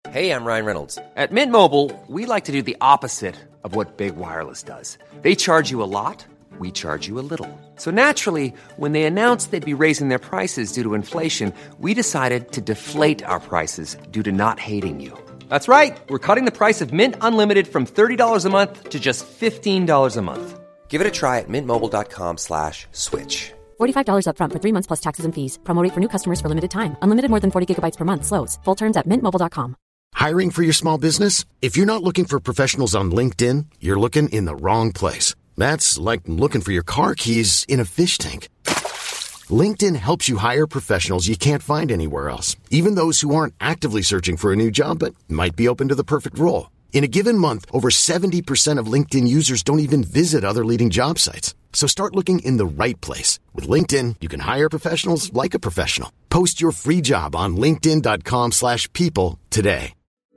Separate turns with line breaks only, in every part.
Hey, I'm Ryan Reynolds. At Mint Mobile, we like to do the opposite of what Big Wireless does. They charge you a lot, we charge you a little. So naturally, when they announced they'd be raising their prices due to inflation, we decided to deflate our prices due to not hating you. That's right. We're cutting the price of Mint Unlimited from $30 a month to just $15 a month. Give it a try at mintmobile.com/switch.
$45 up front for 3 months plus taxes and fees. Promo rate for new customers for limited time. Unlimited more than 40 gigabytes per month. Slows full terms at mintmobile.com.
Hiring for your small business? If you're not looking for professionals on LinkedIn, you're looking in the wrong place. That's like looking for your car keys in a fish tank. LinkedIn helps you hire professionals you can't find anywhere else, even those who aren't actively searching for a new job but might be open to the perfect role. In a given month, over 70% of LinkedIn users don't even visit other leading job sites. So start looking in the right place. With LinkedIn, you can hire professionals like a professional. Post your free job on linkedin.com/people today.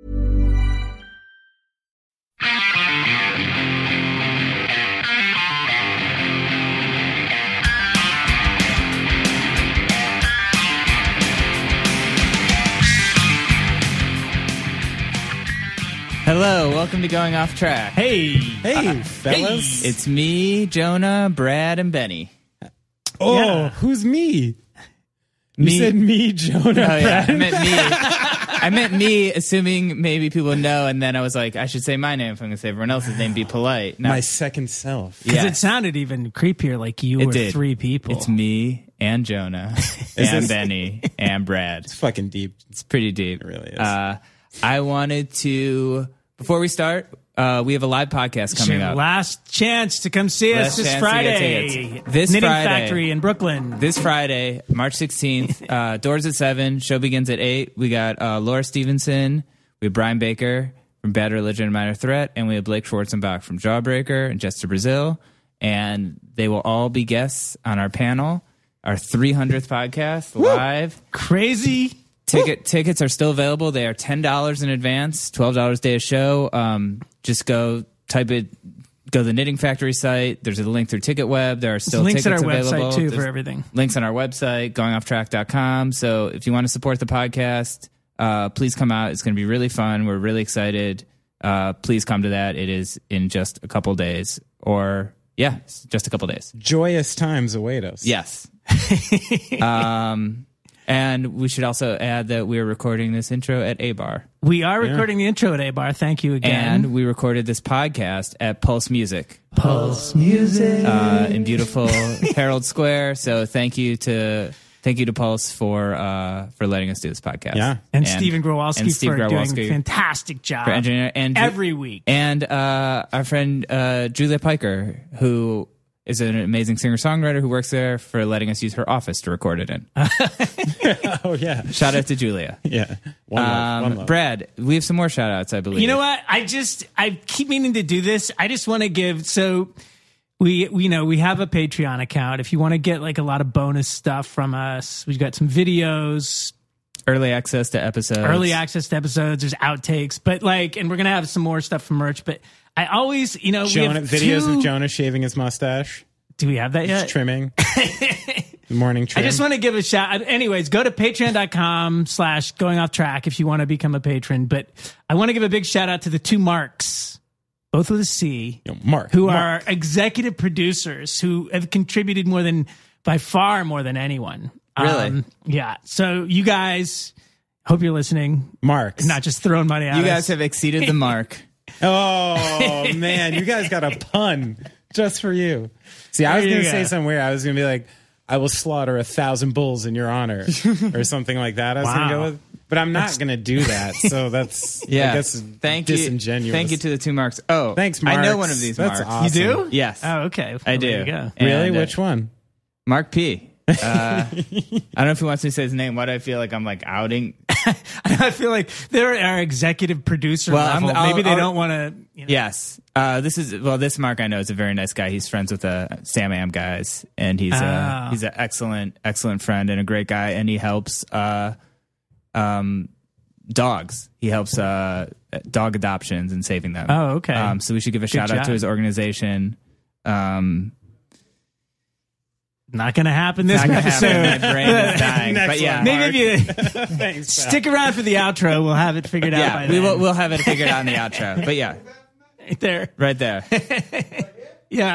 Hello, welcome to Going Off Track.
Hey, fellas.
It's me, Jonah, Brad, and Benny.
Oh,
Yeah.
Who's me? You
Me.
said me, Jonah.
Oh, yeah,
Brad.
I meant me. I meant me, assuming maybe people know, and then I was like, I should say my name if I'm going to say everyone else's name, be polite. No,
My second self.
yeah,
It sounded even creepier, like you
it
were
did.
3 people.
It's me and Jonah and
this-
Benny and Brad.
It's fucking deep.
It's pretty deep.
It really is.
I wanted to, before we start, we have a live podcast
It's
coming
your
up.
last chance to come see us
Last
this
chance to get
Friday.
tickets. This
Knitting
Friday.
Factory in Brooklyn.
This Friday, March 16th, doors at 7, show begins at 8. We got Laura Stevenson, we have Brian Baker from Bad Religion and Minor Threat, and we have Blake Schwarzenbach from Jawbreaker and Jester Brazil. And they will all be guests on our panel, our 300th podcast, live.
Crazy.
Tickets are still available. They are $10 in advance, $12 day of show. Just go type it, go to the Knitting Factory site. There's a link through TicketWeb. There are still
links
tickets
at our
available.
website, too,
There's
for everything.
Links on our website, goingofftrack.com. So if you want to support the podcast, please come out. It's going to be really fun. We're really excited. Please come to that. It is in just a couple days. It's just a couple days.
Joyous times await us.
Yes. And we should also add that we're recording this intro at A-Bar.
We are recording the intro at A-Bar. Thank you again.
And we recorded this podcast at Pulse Music.
Pulse Music.
In beautiful Herald Square. So thank you to Pulse for letting us do this podcast.
Yeah.
And Stephen Growalski for doing a
Growalski
fantastic job
for engineering and
every week.
And our friend Julia Piker, who is an amazing singer-songwriter who works there, for letting us use her office to record it in.
Oh, yeah.
Shout out to Julia.
Yeah. One love.
Brad, we have some more shout-outs, I believe.
You know what? I keep meaning to do this. I just want to give, so we have a Patreon account. If you want to get like a lot of bonus stuff from us, we've got some videos,
early access to episodes.
There's outtakes, but and we're going to have some more stuff from merch, but I always, we have
videos of Jonah shaving his mustache.
Do we have that yet?
Just trimming. Morning trim.
I just want to give a shout. Anyways, go to patreon.com/goingofftrack if you want to become a patron. But I want to give a big shout out to the 2 Marks, both with a C,
Mark,
who are executive producers who have contributed by far more than anyone.
Really?
Yeah. So you guys, hope you're listening.
Marks.
Not just throwing money at us.
You guys have exceeded the mark.
Oh, man. You guys got a pun just for you. See, I was going to say something weird. I was going to be like, I will slaughter 1,000 bulls in your honor or something like that. I was going to go with, but I'm not going to do that. So that's, disingenuous.
Thank you to the 2 Marks. Oh,
thanks, Marks.
I know one of these
That's
Marks.
awesome.
You do?
Yes.
Oh, okay.
I do.
There you go.
Really?
And,
Which one?
Mark P. I don't know if he wants me to say his name. Why do I feel like I'm outing?
I feel like they're our executive producer level. Maybe they don't want to.
Yes. This Mark I know is a very nice guy. He's friends with the Sam Am guys, and he's an excellent friend and a great guy. And he helps dogs. He helps dog adoptions and saving them.
Oh, okay.
So we should give a shout out to his organization.
Not going to happen this
Not gonna
episode.
happen. My brain is dying.
Next
But yeah,
one,
Maybe if you
Thanks, pal.
stick around for the outro, we'll have it figured out by
yeah,
then.
we'll have it figured out in the outro. But yeah,
Right there.
right there.
Yeah.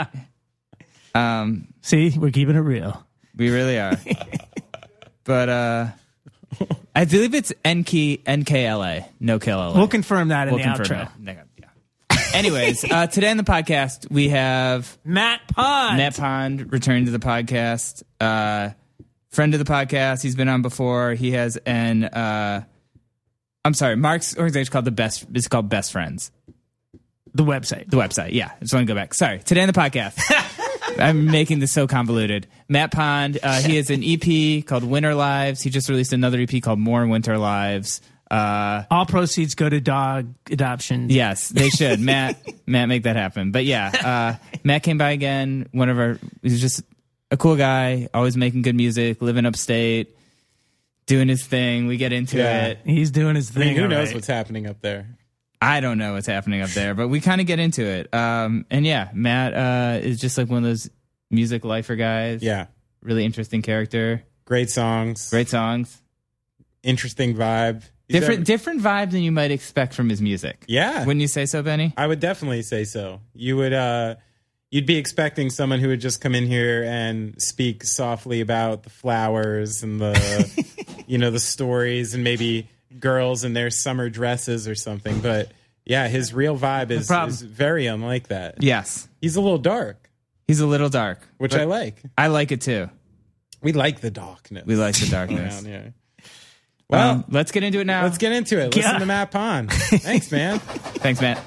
See, we're keeping it real.
We really are. But I believe it's NKLA, no kill LA.
We'll confirm that in
We'll
the
confirm
outro.
that. Yeah. Anyways, today on the podcast we have
Matt Pond.
Matt Pond returned to the podcast. Friend of the podcast. He's been on before. He has Mark's organization called it's called Best Friends.
The website.
The website, yeah. I just want to go back. Sorry. Today on the podcast. I'm making this so convoluted. Matt Pond, he has an EP called Winter Lives. He just released another EP called More Winter Lives.
All proceeds go to dog adoption.
Yes, they should. Matt, make that happen. But yeah, Matt came by again. He's just a cool guy, always making good music, living upstate, doing his thing. We get into it.
He's doing his thing.
Who knows
alright.
what's happening up there?
I don't know what's happening up there, but we kind of get into it. And yeah, Matt is just like one of those music lifer guys.
Yeah.
Really interesting character.
Great songs.
Great songs.
Interesting vibe.
Different vibe than you might expect from his music.
Yeah.
Wouldn't you say so, Benny?
I would definitely say so. You would you'd be expecting someone who would just come in here and speak softly about the flowers and the the stories and maybe girls in their summer dresses or something. But yeah, his real vibe is very unlike that.
Yes.
He's a little dark.
He's a little dark.
Which I like.
I like it too.
We like the darkness.
We like the darkness.
Yeah. Well,
let's get into it now.
Let's get into it. Listen to Matt Pond. Thanks, man.
Thanks, Matt.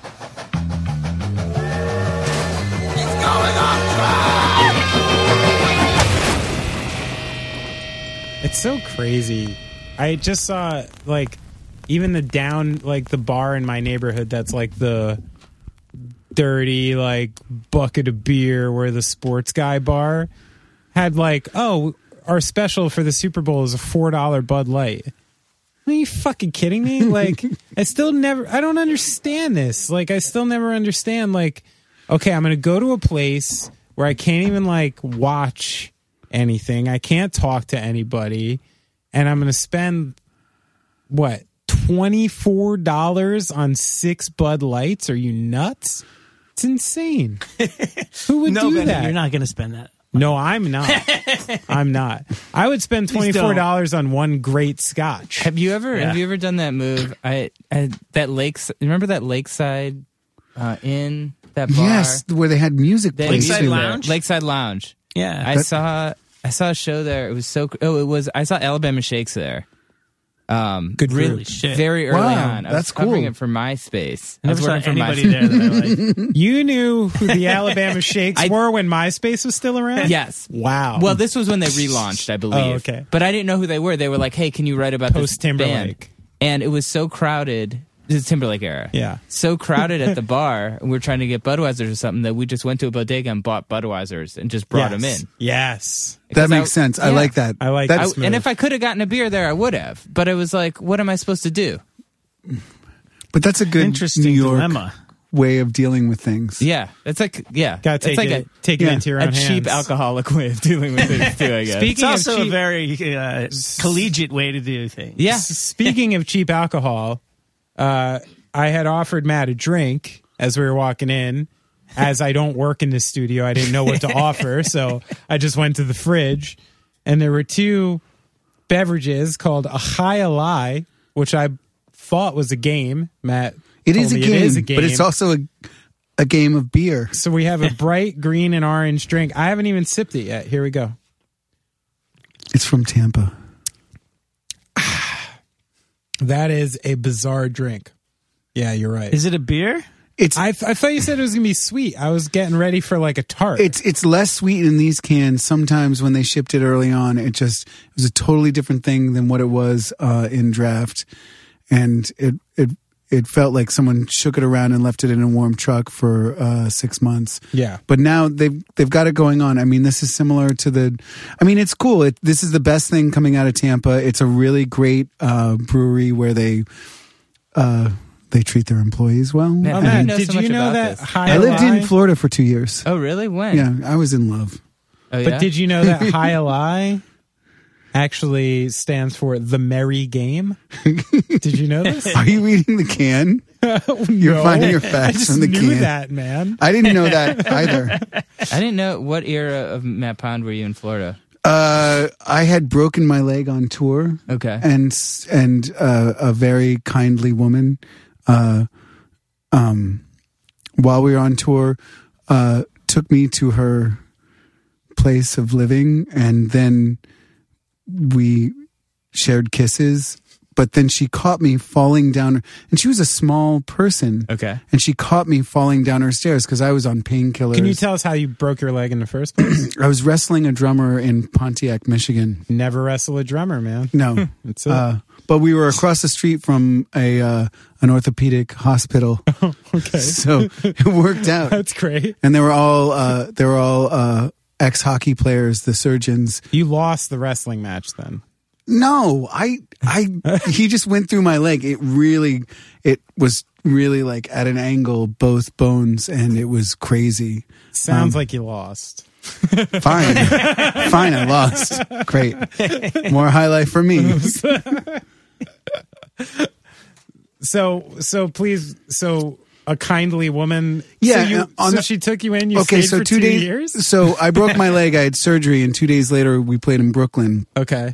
It's so crazy. I just saw even the bar in my neighborhood that's like the dirty bucket of beer where the sports guy bar had our special for the Super Bowl is a $4 Bud Light. Are you fucking kidding me? I don't understand this. I still never understand okay, I'm going to go to a place where I can't even watch anything. I can't talk to anybody, and I'm going to spend what, $24 on 6 Bud Lights? Are you nuts? It's insane. Who would do that?
You're not going to spend that.
No, I'm not. I'm not. I would spend $24 on one great scotch.
Have you ever done that move? Remember that Lakeside Inn, that bar?
Yes, where they had music playing.
Lakeside Lounge?
Lakeside Lounge.
Yeah.
I saw a show there. It was I saw Alabama Shakes there.
Good
really shit.
Very early
Wow,
on. I
that's
was covering
cool.
it for MySpace.
I never saw anybody there that I like.
You knew who the Alabama Shakes were when MySpace was still around?
Yes.
Wow.
Well, this was when they relaunched, I believe.
Oh, okay.
But I didn't know who they were. They were like, "Hey, can you write about this
Post-Timberlake.
band?" And it was so crowded. This is Timberlake era.
Yeah.
So crowded at the bar, and we were trying to get Budweisers or something that we just went to a bodega and bought Budweisers and just brought them in.
Yes.
That makes sense. I like that.
I like
That's
that.
And if I could have gotten a beer there, I would have. But I was like, what am I supposed to do?
But that's a good
Interesting
New York
dilemma.
way of dealing with things.
Yeah. It's like,
Gotta take it into your
a
own hands.
cheap alcoholic way of dealing with things too, I guess.
It's
Speaking of
also
cheap,
a very collegiate way to do things.
Yeah.
speaking of cheap alcohol, I had offered Matt a drink as we were walking in. As I don't work in this studio, I didn't know what to offer, so I just went to the fridge, and there were 2 beverages called a High Alai, which I thought was a game. Matt,
It
told
is a
me
game,
it is a game,
but it's also a game of beer.
So we have a bright green and orange drink. I haven't even sipped it yet. Here we go.
It's from Tampa.
That is a bizarre drink. Yeah, you're right.
Is it a beer?
I thought you said it was gonna be sweet. I was getting ready for a tart.
It's less sweet in these cans. Sometimes when they shipped it early on, it was a totally different thing than what it was in draft, and it felt like someone shook it around and left it in a warm truck for 6 months.
Yeah.
But now they've got it going on. I mean, this is similar to it's cool. This is the best thing coming out of Tampa. It's a really great brewery where they treat their employees well.
Man,
Man,
know
did
so much
you know
about
that
this.
High
I lived
Alai-
in Florida for 2 years.
Oh, really? When?
Yeah, I was in love.
Oh,
But
yeah?
did you know that High actually stands for the merry game? Did you know this?
Are you reading the can? You're
No.
finding your
I
facts
just
from the
knew
can.
that, man.
I didn't know that either.
I didn't know. What era of Matt Pond were you in Florida?
I had broken my leg on tour.
Okay.
And a very kindly woman, while we were on tour, took me to her place of living, and then we shared kisses. But then she caught me falling down, and she was a small person.
Okay.
And she caught me falling down her stairs because I was on painkillers.
Can you tell us how you broke your leg in the first place?
I was wrestling a drummer in Pontiac, Michigan.
Never wrestle a drummer, man.
No.
That's it.
But we were across the street from an orthopedic hospital.
Okay.
So it worked out.
That's great.
And they were all ex-hockey players, the surgeons.
You lost the wrestling match then.
No, he just went through my leg. It was really like at an angle, both bones, and it was crazy.
Sounds like you lost.
Fine, I lost. Great. More highlight for me.
So please, a kindly woman.
Yeah,
So she took you in. You
Okay,
stayed
so
for
2
2
days.
years.
So I broke my leg. I had surgery, and 2 days later, we played in Brooklyn.
Okay.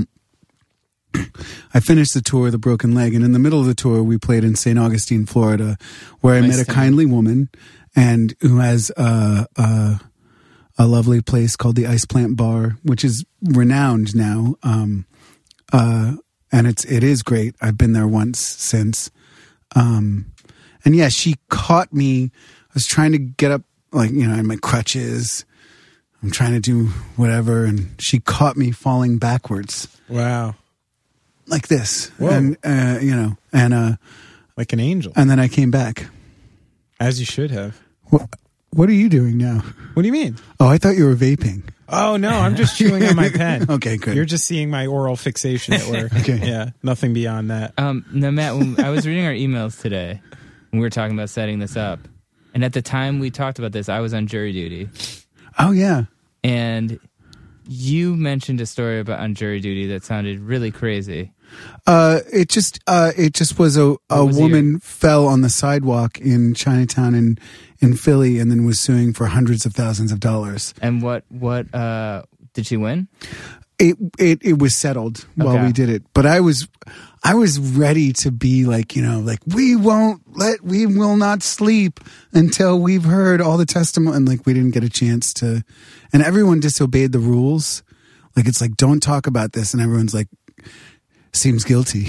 I finished the tour with a broken leg, and in the middle of the tour, we played in St. Augustine, Florida, where I met a kindly woman, and who has a lovely place called the Ice Plant Bar, which is renowned now, and it is great. I've been there once since, and yeah, she caught me. I was trying to get up, like, I had my crutches. I'm trying to do whatever, and she caught me falling backwards.
Wow.
Like this.
Whoa.
And
Like an angel,
and then I came back.
as you should have.
What are you doing now?
What do you mean?
Oh, I thought you were vaping.
Oh no, I'm just chewing on my pen.
Okay, good.
You're just seeing my oral fixation at work.
Okay.
Yeah, nothing beyond that.
No, Matt, when I was reading our emails today, and we were talking about setting this up, and at the time we talked about this, I was on jury duty.
Oh yeah.
And you mentioned a story about on jury duty that sounded really crazy.
It just was a woman fell on the sidewalk in Chinatown in Philly, and then was suing for hundreds of thousands of dollars.
And what did she win?
It was settled while
Okay.
we did it, but I was ready to be like, we will not sleep until we've heard all the testimony, and like we didn't get a chance to, and everyone disobeyed the rules. Like, it's like, don't talk about this, and everyone's like, seems guilty.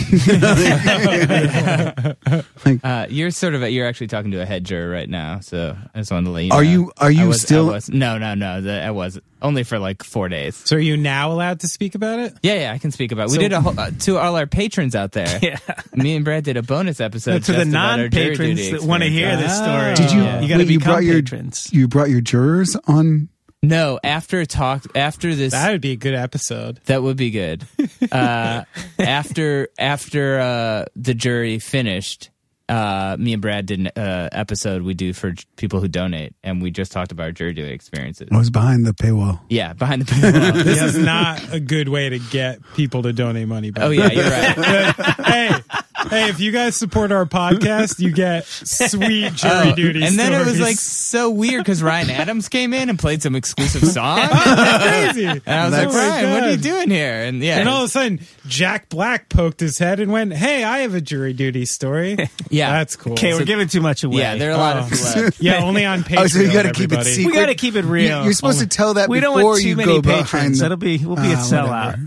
You're actually talking to a head juror right now, so I just wanted to let you know.
Are you
I
still?
was, no. I was only for like 4 days.
So are you now allowed to speak about it?
Yeah, I can speak about it. We did a whole, to all our patrons out there.
Yeah.
Me and Brad did a bonus episode
To the
just about our jury
non-patrons
duty
that want to hear
experience.
this story.
Did you?
You got to
wait, you
become
brought
patrons.
You brought your jurors on.
No, after this,
That would be a good episode.
that would be good. After the jury finished, me and Brad did an episode we do for people who donate, and we just talked about our jury duty experiences.
I was behind the paywall.
Yeah, behind the paywall.
This is not a good way to get people to donate money back.
Oh yeah, you're right.
Hey, if you guys support our podcast, you get sweet jury duty
And then it was
stories.
like so weird because Ryan Adams came in and played some exclusive song,
crazy.
and I was like,
Oh my
Ryan, what are you
God.
doing here? And yeah,
And all of a sudden, Jack Black poked his head and went, "Hey, I have a jury duty story."
yeah,
That's cool.
Okay, we're giving too much away.
yeah. There are a lot of
Yeah, only on Patreon.
Oh, so you got to keep it
everybody.
secret.
We got to keep it real.
You're supposed to tell that
We don't
before
want too
you
many
go behind
patrons.
the.
We'll be a sellout.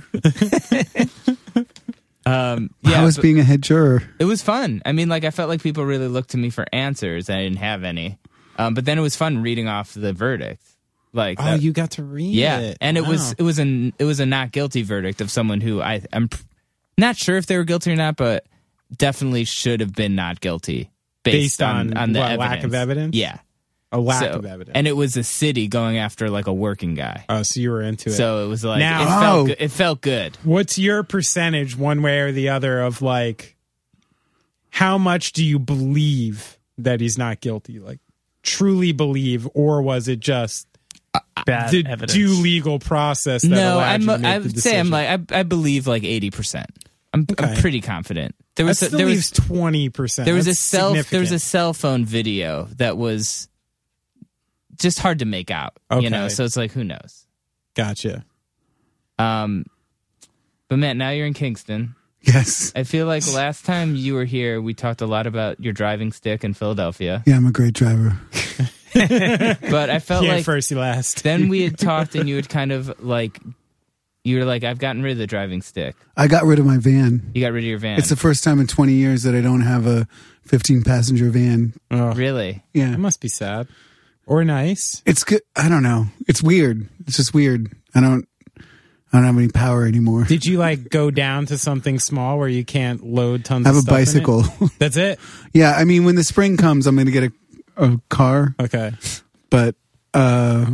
How
yeah.
was
but
being a head juror?
it was fun. I mean, like I felt like people really looked to me for answers, and I didn't have any. But then it was fun reading off the verdict. Like,
Oh, you got to read
yeah,
it.
and it
Wow.
was a not guilty verdict of someone who I'm not sure if they were guilty or not, but definitely should have been not guilty based on the
what,
evidence.
lack of evidence?
Yeah,
a lack
So-
of evidence.
and it was a city going after like a working guy.
Oh, so you were into it.
So it was like
Now-
it felt good.
What's your percentage, one way or the other, of like how much do you believe that he's not guilty? Like truly believe, or was it just
bad
the
evidence.
due legal process. That
No,
allowed you to make
I
the
would say
decision.
I believe like 80%. I'm pretty confident. There
That
was
still
there
leaves
was
20%.
there was
That's significant.
a cell phone video that was just hard to make out.
Okay.
You know, so it's like, who knows?
Gotcha.
But Matt, now you're in Kingston.
Yes.
I feel like last time you were here, we talked a lot about your driving stick in Philadelphia.
Yeah, I'm a great driver.
But I felt
Yeah,
like
first you last.
then we had talked and you had kind of like, you were like, I've gotten rid of the driving stick.
I got rid of my van.
You got rid of your van.
It's the first time in 20 years that I don't have a 15-passenger van.
Oh,
Really?
Yeah.
that must be sad. Or nice.
It's good. I don't know. It's weird. It's just weird. I don't have any power anymore.
Did you like go down to something small where you can't load tons
I have
of
a
stuff in it?
bicycle.
That's it?
Yeah, I mean, when the spring comes, I'm going to get a car,
Okay.
but I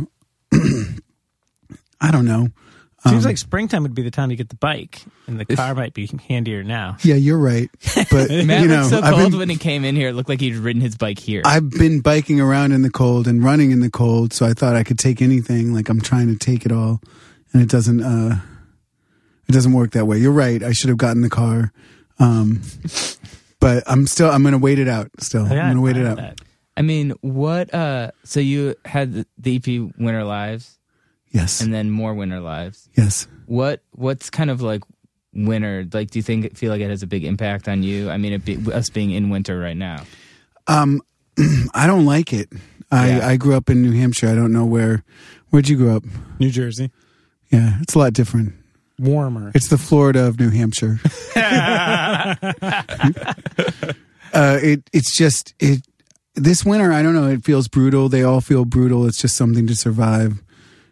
don't know.
Seems like springtime would be the time to get the bike, and the car might be handier now.
Yeah, you're right. But
Matt
you know,
looked so cold when he came in here. It looked like he'd ridden his bike here.
I've been biking around in the cold and running in the cold, so I thought I could take anything. Like I'm trying to take it all, and it doesn't work that way. You're right. I should have gotten the car, but I'm going to wait it out. Still, I'm going to wait it out.
I mean, what? So you had the EP Winter Lives,
Yes.
and then more Winter Lives.
Yes.
What's kind of like winter? Like, do you feel like it has a big impact on you? I mean, us being in winter right now.
I don't like it. I grew up in New Hampshire. I don't know where'd you grow up?
New Jersey.
Yeah, it's a lot different.
Warmer.
It's the Florida of New Hampshire. It's just this winter. I don't know. It feels brutal. They all feel brutal. It's just something to survive.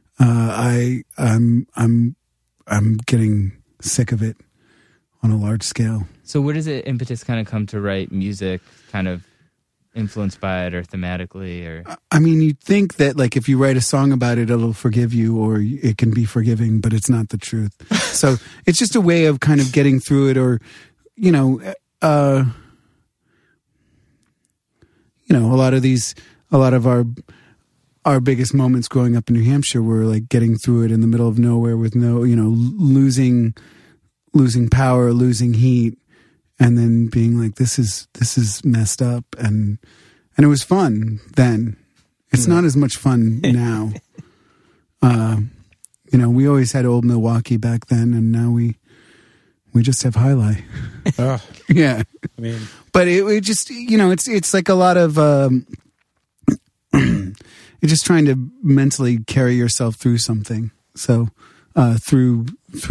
I'm getting sick of it on a large scale.
So where does the impetus kind of come to write music, kind of influenced by it or thematically? Or
I mean, you'd think that like if you write a song about it, it'll forgive you or it can be forgiving, but it's not the truth. So it's just a way of kind of getting through it, or, you know, a lot of our biggest moments growing up in New Hampshire were like getting through it in the middle of nowhere with no, you know, losing power, losing heat, and then being like, this is messed up. And it was fun then. It's not as much fun now. You know, we always had old Milwaukee back then, and now we just have Highlight.
Ugh.
Yeah.
I mean,
But it just, you know, it's like a lot of, you're just trying to mentally carry yourself through something. So, through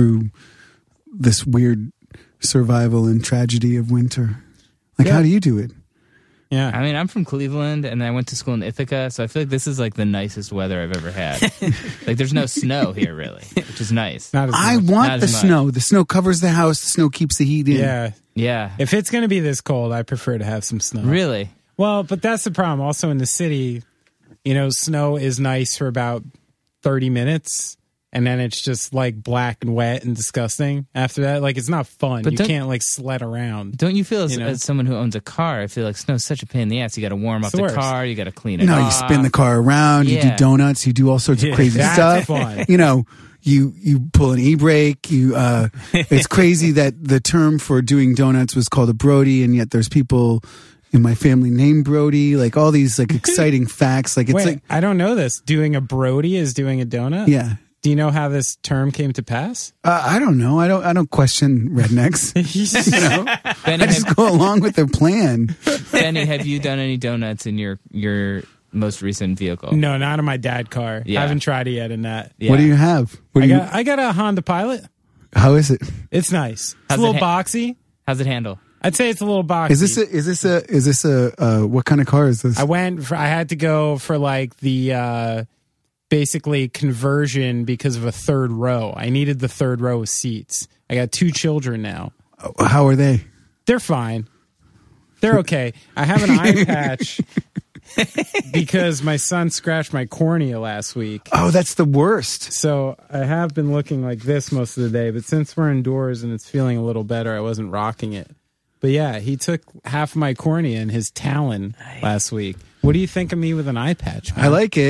this weird survival and tragedy of winter. Like, how do you do it?
yeah.
I mean, I'm from Cleveland, and I went to school in Ithaca, so I feel like this is like the nicest weather I've ever had. Like, there's no snow here, really, which is nice.
Not as
I
much.
want
Not
the
as much.
snow. The snow covers the house. The snow keeps the heat in.
Yeah.
Yeah,
If it's going to be this cold, I prefer to have some snow.
really.
Well, but that's the problem. Also in the city, you know, snow is nice for about 30 minutes. And then it's just like black and wet and disgusting after that. Like, it's not fun.
But
you
don't-
can't like sled around.
Don't you feel as,
You know?
as someone who owns a car? I feel like snow's such a pain in the ass. You got to warm up
It's the
the
worst.
car. You got to clean it.
No, you
off.
spin the car around. You do
Yeah.
donuts. You do all sorts of crazy
That's
stuff.
fun.
You know, you pull an e-brake. It's crazy that the term for doing donuts was called a Brody, and yet there's people in my family named Brody. Like all these like exciting facts. Like it's
Wait,
like,
I don't know this. Doing a Brody is doing a donut?
yeah.
Do you know how this term came to pass?
I don't know. I don't question rednecks. You know,
Benny,
I just go along with their plan.
Benny, have you done any donuts in your most recent vehicle?
No, not in my dad car.
Yeah.
I haven't tried it yet in that.
Yeah.
What do you have? What do you?
I got a Honda Pilot.
How is it?
It's nice. It's
How's
a little
it
boxy.
How's it handle?
I'd say it's a little boxy.
Is this a what kind of car is this?
I had to go for like the basically conversion because of a third row. I needed the third row of seats. I got 2 children now.
How are they?
They're fine. They're okay. I have an eye patch because my son scratched my cornea last week.
Oh, that's the worst.
So I have been looking like this most of the day, but since we're indoors and it's feeling a little better, I wasn't rocking it. But yeah, he took half of my cornea in his talon last week. What do you think of me with an eye patch, man?
I like it.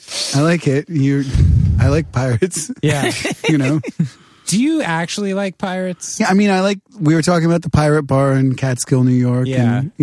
I like it. I like pirates.
Yeah.
You know.
Do you actually like pirates?
Yeah, I mean, we were talking about the pirate bar in Catskill, New York.
Yeah.
And,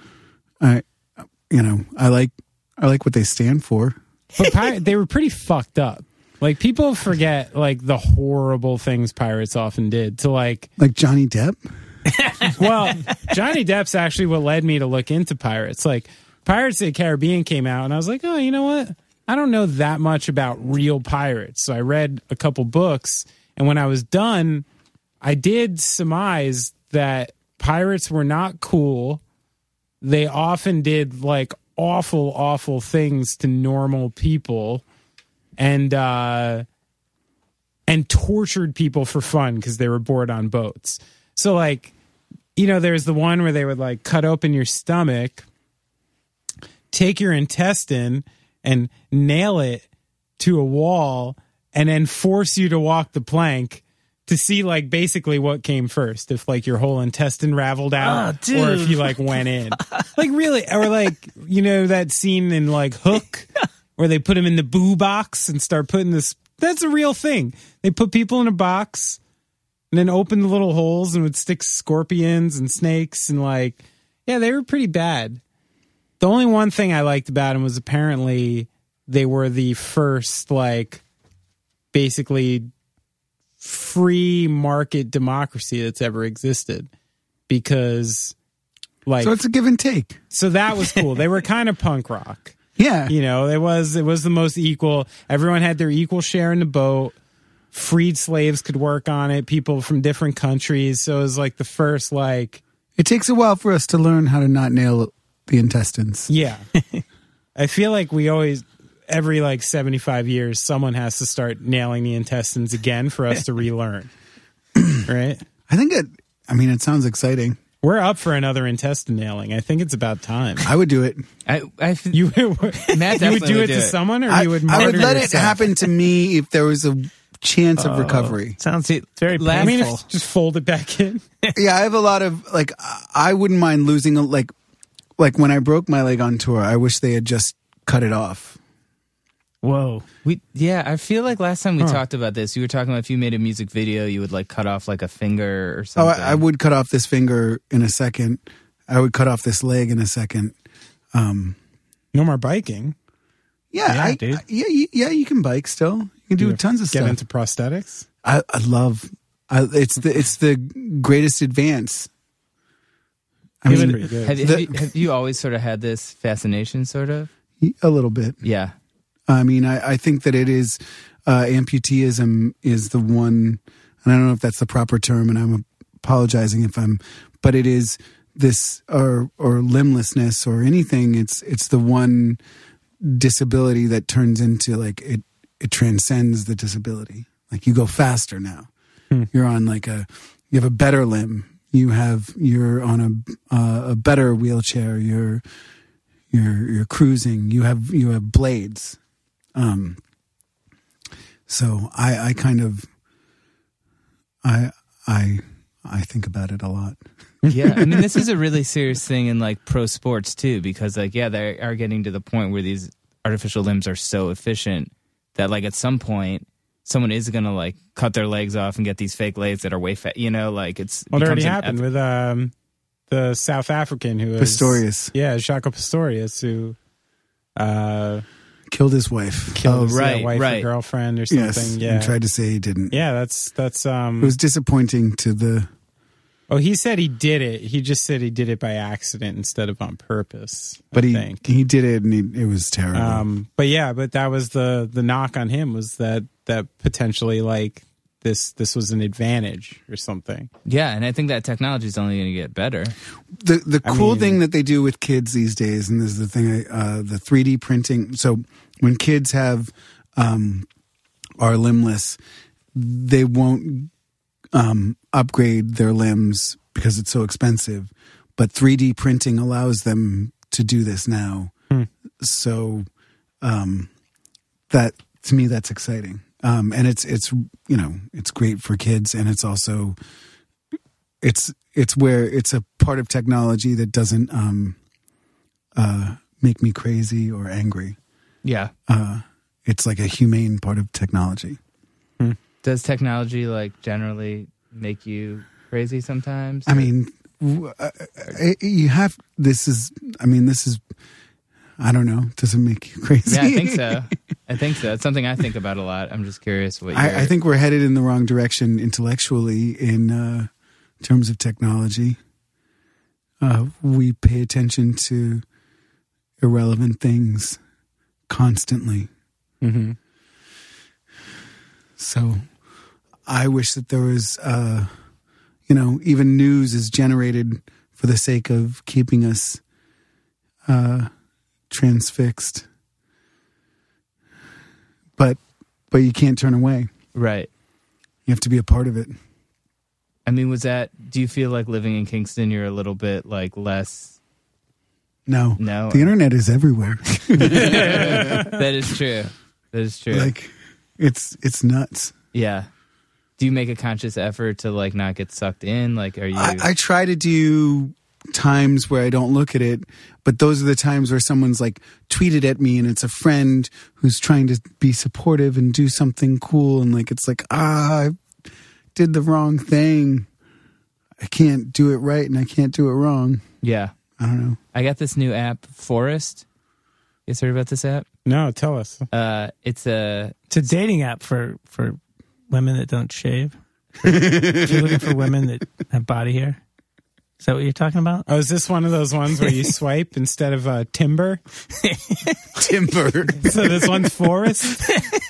I like what they stand for.
But they were pretty fucked up. Like, people forget, like, the horrible things pirates often did to, like
Johnny Depp.
Well, Johnny Depp's actually what led me to look into pirates. Like, Pirates of the Caribbean came out, and I was like, oh, you know what? I don't know that much about real pirates. So I read a couple books, and when I was done, I did surmise that pirates were not cool. They often did, like, awful, awful things to normal people, and tortured people for fun because they were bored on boats. So, like, there's the one where they would, like, cut open your stomach, take your intestine, and nail it to a wall, and then force you to walk the plank to see, like, basically what came first. If, like, your whole intestine raveled out, or if you, like, went in. Like, really? Or, like, that scene in, like, Hook, where they put him in the boo box and start putting this... That's a real thing. They put people in a box and then open the little holes and would stick scorpions and snakes and, like... Yeah, they were pretty bad. The only one thing I liked about them was apparently they were the first, like, basically free market democracy that's ever existed. Because, like...
So it's a give and take.
So that was cool. They were kind of punk rock.
Yeah.
It was the most equal. Everyone had their equal share in the boat. Freed slaves could work on it. People from different countries. So it was like the first, like...
It takes a while for us to learn how to not nail the intestines.
Yeah. I feel like we always... Every, like, 75 years, someone has to start nailing the intestines again for us to relearn. Right?
I think it sounds exciting.
We're up for another intestine nailing. I think it's about time.
I would do it.
You would do it to someone, or you would martyr
I would let
yourself?
it happen to me if there was a chance of recovery.
Sounds very painful.
I mean, just fold it back in.
Yeah, I have a lot of, like, I wouldn't mind losing, like when I broke my leg on tour, I wish they had just cut it off.
Whoa.
I feel like last time we talked about this, you were talking about if you made a music video, you would, like, cut off, like, a finger or something.
Oh, I would cut off this finger in a second. I would cut off this leg in a second.
No more biking.
Yeah,
dude.
You can bike still. You can do tons of
Get
stuff.
into prosthetics.
I love. It's the greatest advance. I mean,
pretty good.
Have you always sort of had this fascination, sort of?
A little bit.
Yeah.
I mean, I think that it is amputeeism is the one, and I don't know if that's the proper term, and I'm apologizing but it is this or limblessness or anything. It's the one disability that turns into, like, it transcends the disability. Like, you go faster now. You're on, like, you have a better limb. You're on a better wheelchair. You're cruising. You have blades. So I kind of I think about it a lot.
Yeah, I mean, this is a really serious thing in, like, pro sports too, because, like, yeah, they are getting to the point where these artificial limbs are so efficient that, like, at some point someone is gonna, like, cut their legs off and get these fake legs that are way fat. Like, it's
it already happened with the South African who was
Pistorius.
Yeah, Jaco Pastorius, who
killed his wife.
Killed his wife or girlfriend or something.
Yes,
yeah,
and tried to say he didn't.
Yeah, that's
it was disappointing to the.
Oh, he said he did it. He just said he did it by accident instead of on purpose.
But he did it, and it was terrible.
But that was the knock on him, was that potentially, like, this was an advantage or something.
Yeah, and I think that technology is only going to get better.
The cool thing that they do with kids these days, and this is the thing, the 3D printing. So when kids are limbless, they won't upgrade their limbs because it's so expensive. But 3D printing allows them to do this now. So that, to me, that's exciting. And it's great for kids, and it's also it's where it's a part of technology that doesn't make me crazy or angry.
Yeah.
it's like a humane part of technology.
Does technology like generally make you crazy sometimes?
I mean, you have, this is, I don't know. Does it make you crazy?
Yeah, I think so. It's something I think about a lot. I'm just curious what
I think we're headed in the wrong direction intellectually in terms of technology. We pay attention to irrelevant things constantly.
Mm-hmm.
So I wish that there was, even news is generated for the sake of keeping us transfixed. But you can't turn away.
Right.
You have to be a part of it.
I mean, do you feel like living in Kingston, you're a little bit like less?
No.
No.
The internet is everywhere.
That is true.
Like, it's nuts.
Yeah. Do you make a conscious effort to like not get sucked in? Like, are you?
I try to do times where I don't look at it, but those are the times where someone's like tweeted at me and it's a friend who's trying to be supportive and do something cool, and like it's like, I did the wrong thing. I can't do it right and I can't do it wrong.
Yeah.
I don't know.
I got this new app, Forest. You guys heard about this app?
No, tell us.
It's a
dating app for women that don't shave. If you're looking for women that have body hair. Is that what you're talking about?
Oh, is this one of those ones where you swipe instead of Timber?
Timber.
So this one's Forest?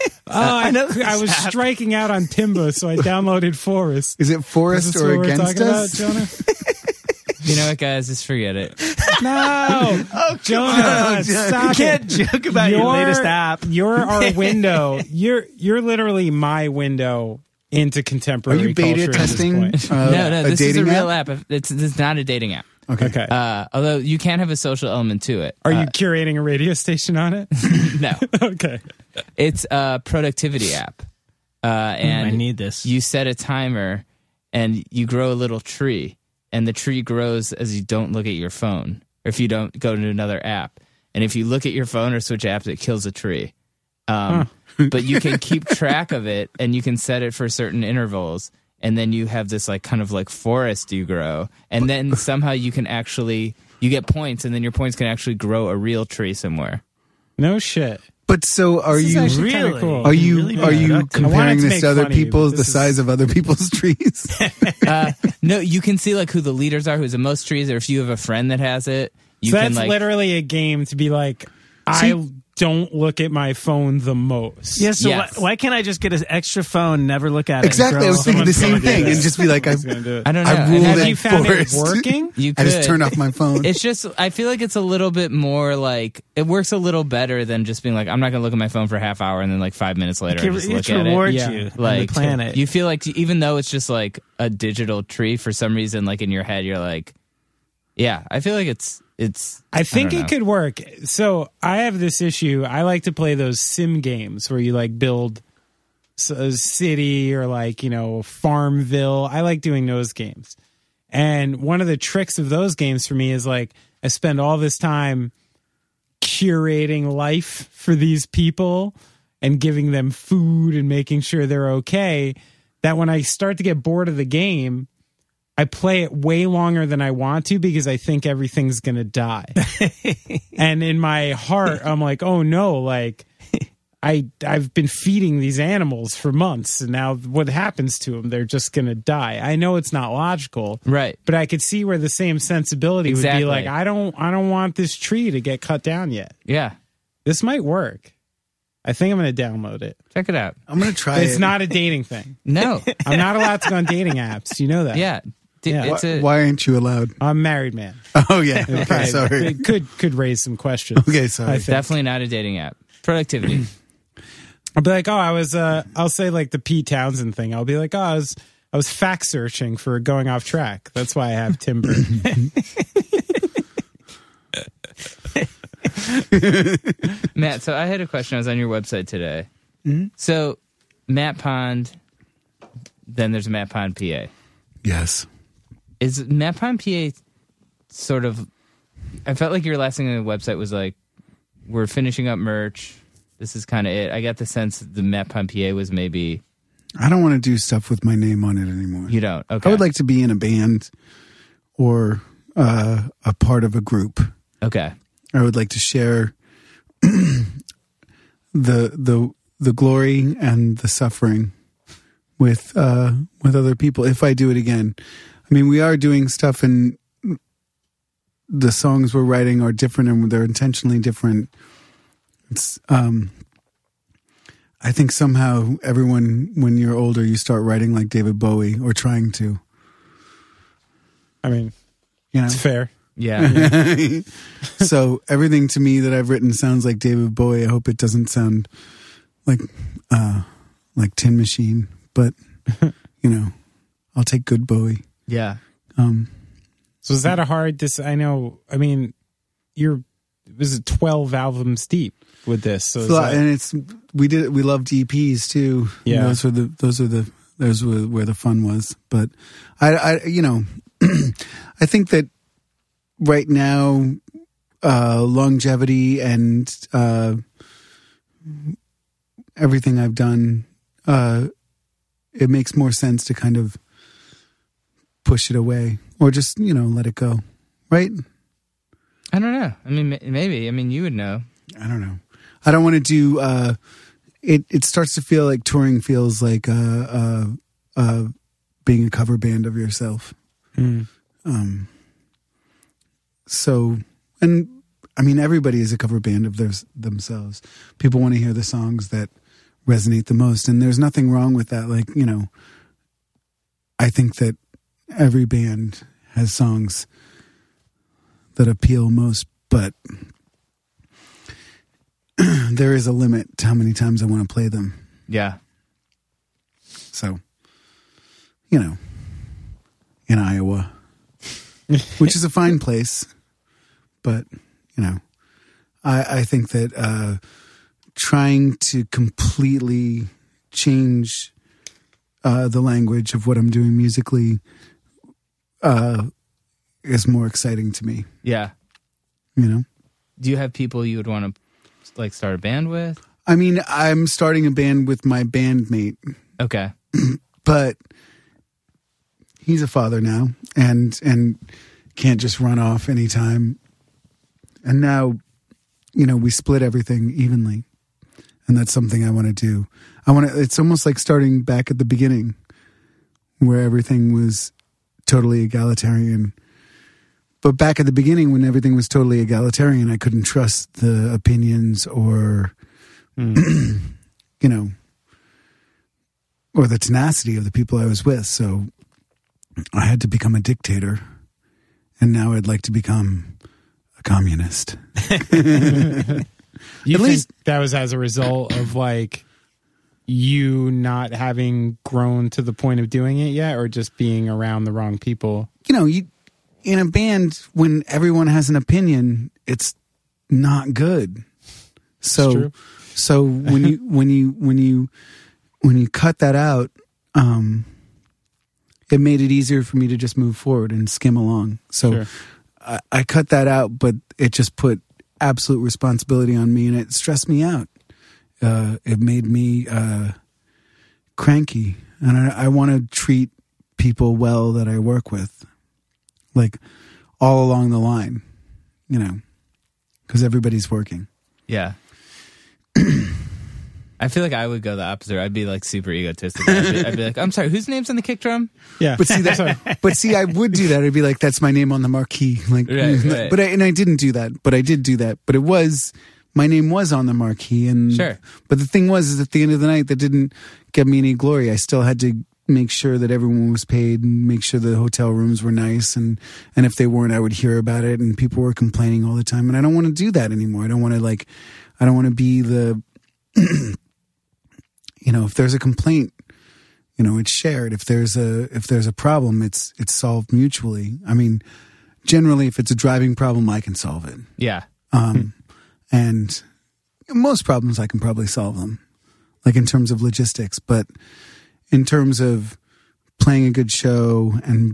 I was striking out on Timber, so I downloaded Forest.
Is it Forest
Is this
or
what we're
against
talking
us?
about, Jonah?
You know what, guys? Just forget it.
No! Jonah, stop
You can't joke about your latest app.
You're our window. You're literally my window into
Are
contemporary
you beta
culture at this
testing?
point.
No,
a
this is a
dating
real app. It's not a dating app.
Okay.
Although you can have a social element to it.
Are you curating a radio station on it?
No.
Okay.
It's a productivity app. And
I need this.
You set a timer and you grow a little tree, and the tree grows as you don't look at your phone, or if you don't go to another app. And if you look at your phone or switch apps, it kills a tree. But you can keep track of it, and you can set it for certain intervals, and then you have this like kind of like forest you grow, and then somehow you can you get points, and then your points can actually grow a real tree somewhere.
No shit.
But so are
This is
you
actually kinda
Really?
cool.
are you
really
are you
productive.
I wanted
comparing
to
this
make
to other
fun of you,
people's
but
the
this
size of other people's trees?
No, you can see like who the leaders are, who's the most trees, or if you have a friend that has it, you
So
can
that's
like
literally a game to be like, I don't look at my phone the most.
Yeah, so
Yes.
why can't I just get an extra phone, never look at it?
Exactly. I was thinking the same
Someone's gonna
thing,
do
and
this.
just be like, I
Gonna do it.
I don't know.
I
And
ruled
have
it.
Have you found it
Forest.
working?
You
I just
could.
turned off my phone.
It's just, I feel like it's a little bit more like, it works a little better than just being like, I'm not going to look at my phone for a half hour and then like 5 minutes later I just
It
look at it.
rewards
Yeah.
you on
Like,
the planet.
you feel like, even though it's just like a digital tree, for some reason, like in your head, you're like, yeah, I feel like it's.
I think
don't
it
know.
could work. So I have this issue. I like to play those sim games where you like build a city or like, Farmville. I like doing those games. And one of the tricks of those games for me is like I spend all this time curating life for these people and giving them food and making sure they're okay, that when I start to get bored of the game, I play it way longer than I want to because I think everything's going to die. And in my heart, I'm like, oh no, like I've been feeding these animals for months, and now what happens to them? They're just going to die. I know it's not logical.
Right.
But I could see where the same sensibility would
Exactly.
be like, I don't want this tree to get cut down yet.
Yeah.
This might work. I think I'm going to download it.
Check it out.
I'm gonna try
It's
it.
not a dating thing.
No.
I'm not allowed to go on dating apps. You know that.
Yeah.
Yeah.
It's a,
Why aren't you allowed?
I'm a married man.
Oh yeah. Okay, sorry.
It could raise some questions.
Okay, sorry.
I think.
definitely not a dating app. Productivity.
I'll be like, I'll say like the Pete Townsend thing. I'll be like, I was fact searching for going off track. That's why I have Timber.
Matt, so I had a question. I was on your website today.
Mm-hmm.
So, Matt Pond, then there's Matt Pond PA.
Yes.
Is Matt Pond PA sort of... I felt like your last thing on the website was like, we're finishing up merch. this is kind of it. I got the sense the Met Pompier was maybe...
I don't want to do stuff with my name on it anymore.
You don't? Okay.
I would like to be in a band or a part of a group.
Okay.
I would like to share the glory and the suffering with other people if I do it again. I mean, we are doing stuff, and the songs we're writing are different, and they're intentionally different. It's I think somehow everyone, when you're older, you start writing like David Bowie, or trying to.
I mean,
you know,
it's fair.
Yeah.
So everything to me that I've written sounds like David Bowie. I hope it doesn't sound like Tin Machine, but you know, I'll take good Bowie.
Yeah.
So is that a hard? I know. I mean, was it 12 albums deep with this? So
and we loved EPs too.
Yeah,
those were where the fun was. But I you know, I think that right now, longevity and everything I've done, it makes more sense to kind of push it away or just, you know, let it go. Right?
I don't know. I mean, maybe. I mean, you would know.
I don't know. I don't want to do, it starts to feel like touring feels like being a cover band of yourself. So, and I mean, everybody is a cover band of themselves. People want to hear the songs that resonate the most, and there's nothing wrong with that. Like, you know, I think that every band has songs that appeal most, but there is a limit to how many times I want to play them.
Yeah.
So, you know, in Iowa, which is a fine place, but, you know, I think that trying to completely change the language of what I'm doing musically is more exciting to me.
Yeah.
You know?
Do you have people you would want to like start a band with?
I mean, I'm starting a band with my bandmate.
Okay.
But he's a father now and can't just run off anytime. And now, you know, we split everything evenly. And that's something I want to do. It's almost like starting back at the beginning where everything was totally egalitarian. But back at the beginning when everything was totally egalitarian, I couldn't trust the opinions or, you know, or the tenacity of the people I was with. So I had to become a dictator. And now I'd like to become a communist.
You
At
think
least
that was as a result of like you not having grown to the point of doing it yet, or just being around the wrong people?
You know, in a band, when everyone has an opinion, it's not good. So when you cut that out, it made it easier for me to just move forward and skim along. So I cut that out, but it just put absolute responsibility on me, and it stressed me out. It made me cranky, and I want to treat people well that I work with, like all along the line, you know, because everybody's working.
Yeah. I feel like I would go the opposite. I'd be like super egotistic. I'd be like, I'm sorry, whose name's on the kick drum?
Yeah.
But see, I would do that. I'd be like, that's my name on the marquee. Like,
right.
But I didn't do that. But I did do that. But my name was on the marquee. And
sure.
But the thing is at the end of the night, that didn't give me any glory. I still had to make sure that everyone was paid and make sure the hotel rooms were nice. And if they weren't, I would hear about it. And people were complaining all the time. And I don't want to do that anymore. I don't want to be the, you know, if there's a complaint, you know, it's shared. If there's a problem, it's solved mutually. I mean, generally, if it's a driving problem, I can solve it.
Yeah.
And most problems, I can probably solve them, like in terms of logistics. But in terms of playing a good show and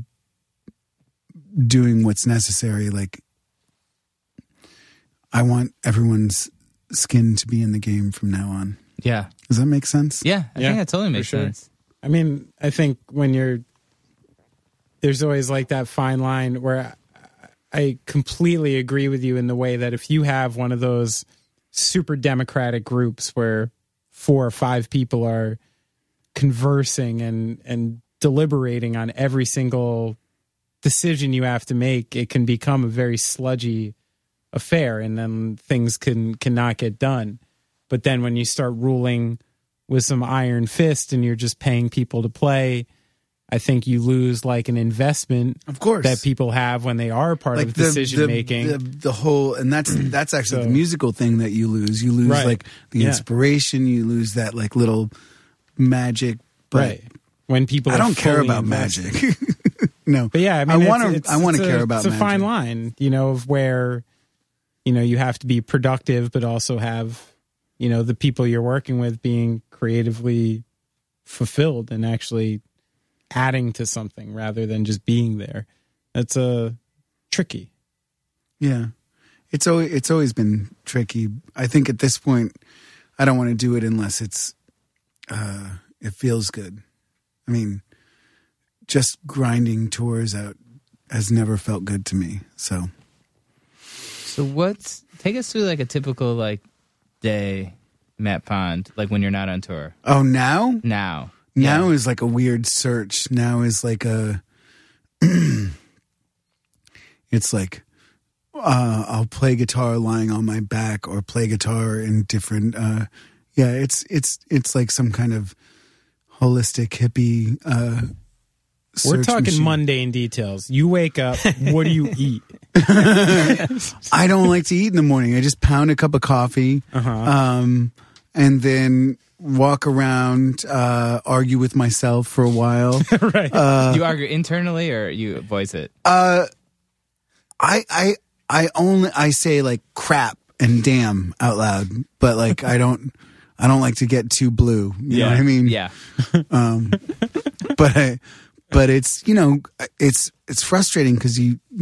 doing what's necessary, like I want everyone's skin to be in the game from now on.
Yeah.
Does that make sense?
Yeah, I think that totally makes sense.
I mean, I think there's always like that fine line where I completely agree with you in the way that if you have one of those super democratic groups where 4 or 5 people are conversing and deliberating on every single decision you have to make, it can become a very sludgy affair, and then things cannot get done. But then when you start ruling with some iron fist and you're just paying people to play, I think you lose like an investment,
of course,
that people have when they are part of decision making.
The whole, and that's actually the musical thing that you lose. You lose like the inspiration. You lose that like little magic. But
when people,
I don't care about magic. No,
but yeah, I mean,
I want to care about.
It's a fine line, of where, you have to be productive, but also have, the people you're working with being creatively fulfilled and actually adding to something rather than just being there. That's tricky.
Yeah, it's always been tricky. I think at this point, I don't want to do it unless it feels good. I mean, just grinding tours out has never felt good to me. So
take us through like a typical like day, Matt Pond, like when you're not on tour.
Oh, now?
Now
is like a weird search. Now is like it's like, I'll play guitar lying on my back or play guitar in different, it's like some kind of holistic hippie,
we're talking
machine.
Mundane details. You wake up, what do you eat?
I don't like to eat in the morning. I just pound a cup of coffee, and then walk around, argue with myself for a while.
Right.
You argue internally or you voice it?
I say like crap and damn out loud, but like I don't like to get too blue. You know what I mean?
Yeah.
But it's, it's frustrating because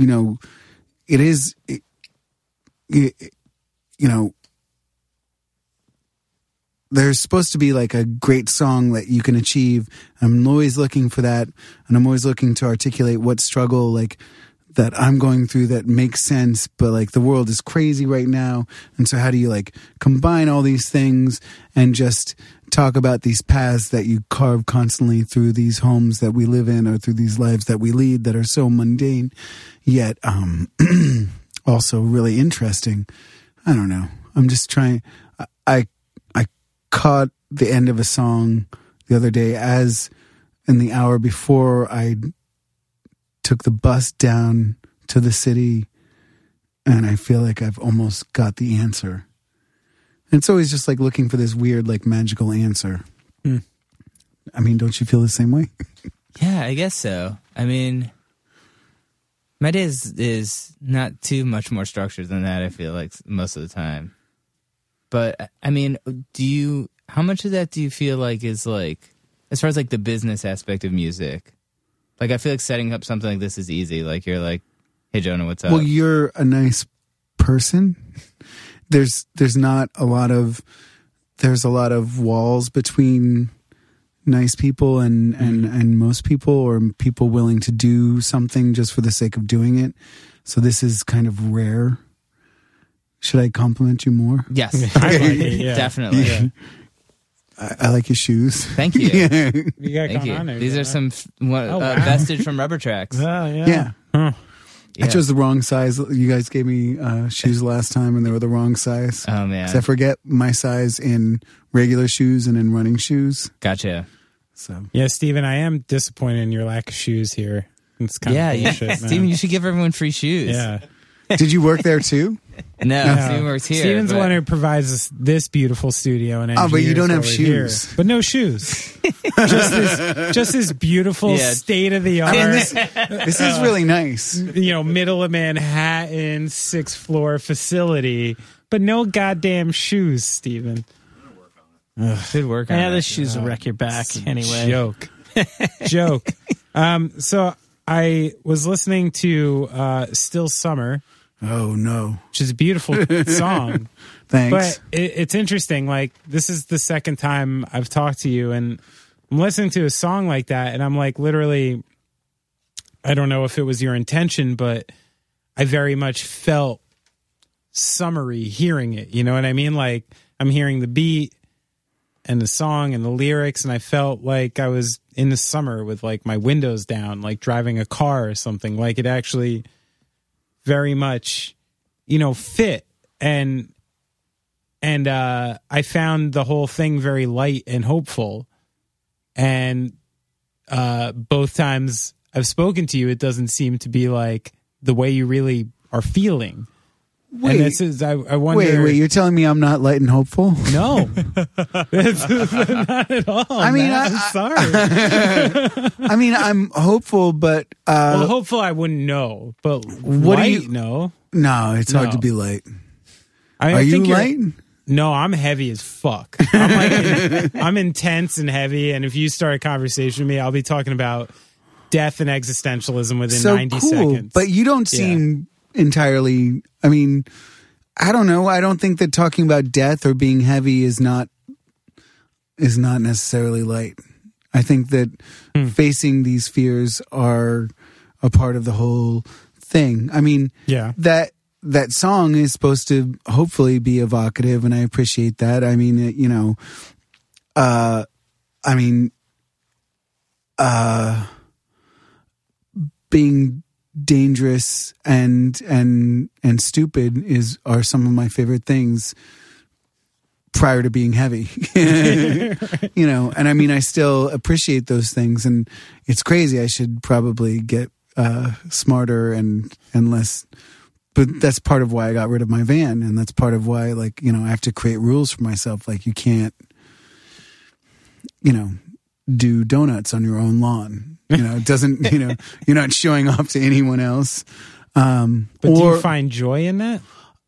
there's supposed to be like a great song that you can achieve. I'm always looking for that. And I'm always looking to articulate what struggle like that I'm going through that makes sense. But like the world is crazy right now. And so how do you like combine all these things and just talk about these paths that you carve constantly through these homes that we live in or through these lives that we lead that are so mundane, yet also really interesting. I don't know. I'm just trying. I caught the end of a song the other day as in the hour before I took the bus down to the city, and I feel like I've almost got the answer. It's always just like looking for this weird, like magical answer. I mean, don't you feel the same way?
Yeah, I guess so. I mean, my day is not too much more structured than that, I feel like, most of the time. But, I mean, how much of that do you feel like is like, as far as like the business aspect of music? Like, I feel like setting up something like this is easy. Like, you're like, hey, Jonah, what's up?
Well, you're a nice person. There's a lot of walls between nice people and most people, or people willing to do something just for the sake of doing it. So this is kind of rare. Should I compliment you more?
Yes.
I like it, yeah.
Definitely.
Yeah. I like your shoes.
Thank you.
Yeah.
You got
Thank you.
on there,
These are some
wow.
vestige from Rubber Tracks.
Oh, yeah.
Yeah.
Huh.
I chose the wrong size. You guys gave me shoes last time, and they were the wrong size.
Oh, man.
'Cause I forget my size in regular shoes and in running shoes.
Gotcha.
So
Yeah, Steven, I am disappointed in your lack of shoes here. It's kind of bullshit, man.
Steven, you should give everyone free shoes.
Yeah.
did you work there too?
No, Steven works here.
Steven's the
but-
one who provides us this beautiful studio and
Oh, but you don't have
engineers over here.
shoes.
But no shoes. just this beautiful
Yeah.
state of the art.
This is really nice.
Middle of Manhattan, 6th floor facility, but no goddamn shoes, Steven.
Good work on
Yeah,
that.
the shoes will wreck your back anyway.
Joke. So I was listening to Still Summer
Oh, no.
which is a beautiful song.
Thanks.
But it's interesting. Like, this is the second time I've talked to you, and I'm listening to a song like that, and I'm like, literally, I don't know if it was your intention, but I very much felt summery hearing it. You know what I mean? Like, I'm hearing the beat and the song and the lyrics, and I felt like I was in the summer with like my windows down, like driving a car or something. Like, it actually very much, fit. And I found the whole thing very light and hopeful. And both times I've spoken to you, it doesn't seem to be like the way you really are feeling.
Wait,
and this is, I wonder.
Wait, you're telling me I'm not light and hopeful?
No. Not at all.
I mean,
I'm sorry.
I mean, I'm hopeful, but
well, hopeful I wouldn't know, but
what
light,
do you
no.
No, it's hard
No.
to be light.
I
Are you
think you're-
light?
No, I'm heavy as fuck. I'm intense and heavy, and if you start a conversation with me, I'll be talking about death and existentialism within
So
90
cool,
seconds.
but you don't seem entirely. I mean, I don't know. I don't think that talking about death or being heavy is not necessarily light. I think that facing these fears are a part of the whole thing. I mean,
Yeah.
that song is supposed to hopefully be evocative, and I appreciate that. I mean, being dangerous and stupid are some of my favorite things prior to being heavy. And I mean, I still appreciate those things, and it's crazy. I should probably get smarter and less, but that's part of why I got rid of my van, and that's part of why, like, I have to create rules for myself. Like, you can't do donuts on your own lawn. It doesn't, you're not showing off to anyone else.
But do you find joy in that?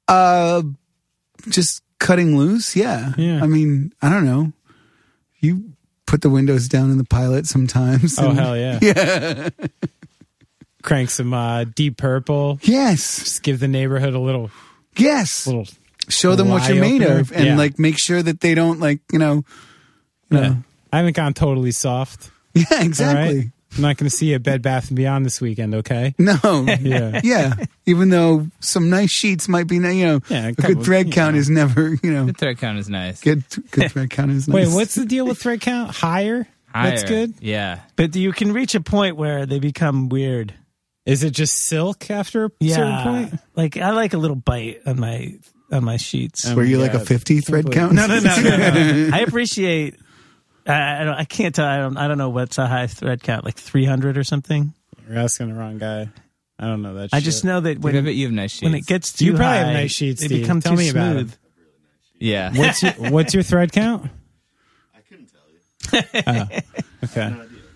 Just cutting loose. Yeah.
Yeah.
I mean, I don't know. You put the windows down in the Pilot sometimes.
Oh,
and-
hell yeah.
Yeah.
Crank some Deep Purple.
Yes.
Just give the neighborhood a little
Show them what you're made
eye-opener.
of, and
Yeah.
like make sure that they don't
Yeah. I haven't gone totally soft.
Yeah,
All
exactly.
right? I'm not going to see a Bed Bath & Beyond this weekend, okay?
No.
Yeah.
Yeah. Even though some nice sheets might be,
Yeah,
a
a
good
couple,
thread count is never,
The thread count is nice.
good thread count is nice.
Wait, what's the deal with thread count? Higher? That's
Higher.
good?
Yeah.
But you can reach a point where they become weird.
Is it just silk after a certain point?
Like I like a little bite on my sheets.
Were you like a 50 thread count?
No. I appreciate. I can't tell. I don't know what's a high thread count, like 300 or something.
You're asking the wrong guy. I don't know that
I
shit.
just know that
I bet you have nice sheets.
when it gets too
You probably have
high,
nice sheets,
they
Steve.
become
Tell
too
me about
smooth.
it.
Yeah.
What's your thread count? I couldn't tell you. Okay.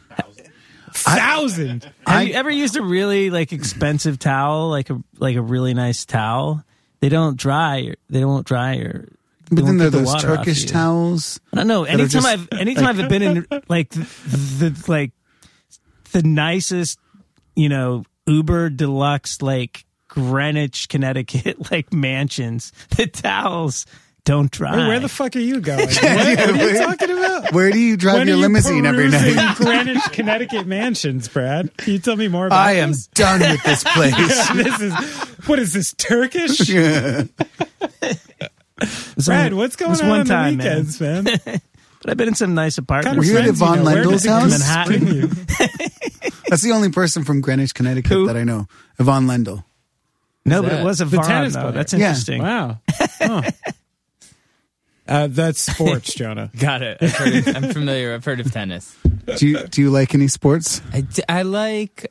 1,000.
Have you ever used a really like expensive towel, like a really nice towel? They don't dry. They won't dry or.
But then there are
the
those
water off
Turkish
you.
towels.
I don't know.
that are just,
Anytime I've been in like the nicest, Uber deluxe like Greenwich, Connecticut like mansions, the towels don't dry.
Wait, where the fuck are you going? What are you talking about?
Where do you drive
When
your
are you
limousine every
perusing
night?
Greenwich, Connecticut mansions, Brad. Can you tell me more about
I am
this?
done with this place.
What is this, Turkish?
Yeah.
Brad, what's going
This
on
one
on
time,
the weekends, man?
But I've been in some nice apartments.
Were you at
friends
Yvonne
know? Where
Lendl's
does it
house?
Manhattan.
bring you?
That's the only person from Greenwich, Connecticut
Who?
that I know. Yvonne Lendl.
No, but
that?
it was a
The
Vaughn,
tennis
though.
player.
That's
Yeah.
interesting.
Wow. Huh. That's sports, Jonah.
Got it. I'm familiar. I've heard of tennis.
Do you like any sports?
I like.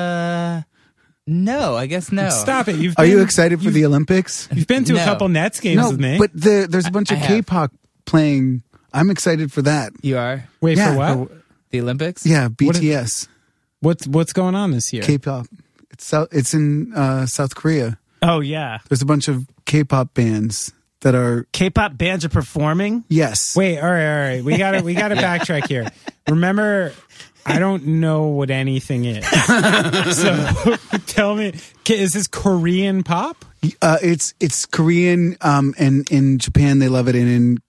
No, I guess no.
Stop it.
Are you excited for the Olympics?
You've been to a
No.
couple Nets games
No,
with me.
but there's a bunch of
I have.
K-pop playing. I'm excited for that.
You are
Wait,
Yeah.
for what?
the Olympics.
Yeah, BTS,
What's going on this year?
K-pop. It's in South Korea.
Oh yeah,
There's a bunch of K-pop bands that are
K-pop bands are performing.
yes.
Wait, all right. We got to backtrack here. Remember, I don't know what anything is. So tell me, is this Korean pop?
It's Korean, and in Japan they love it, and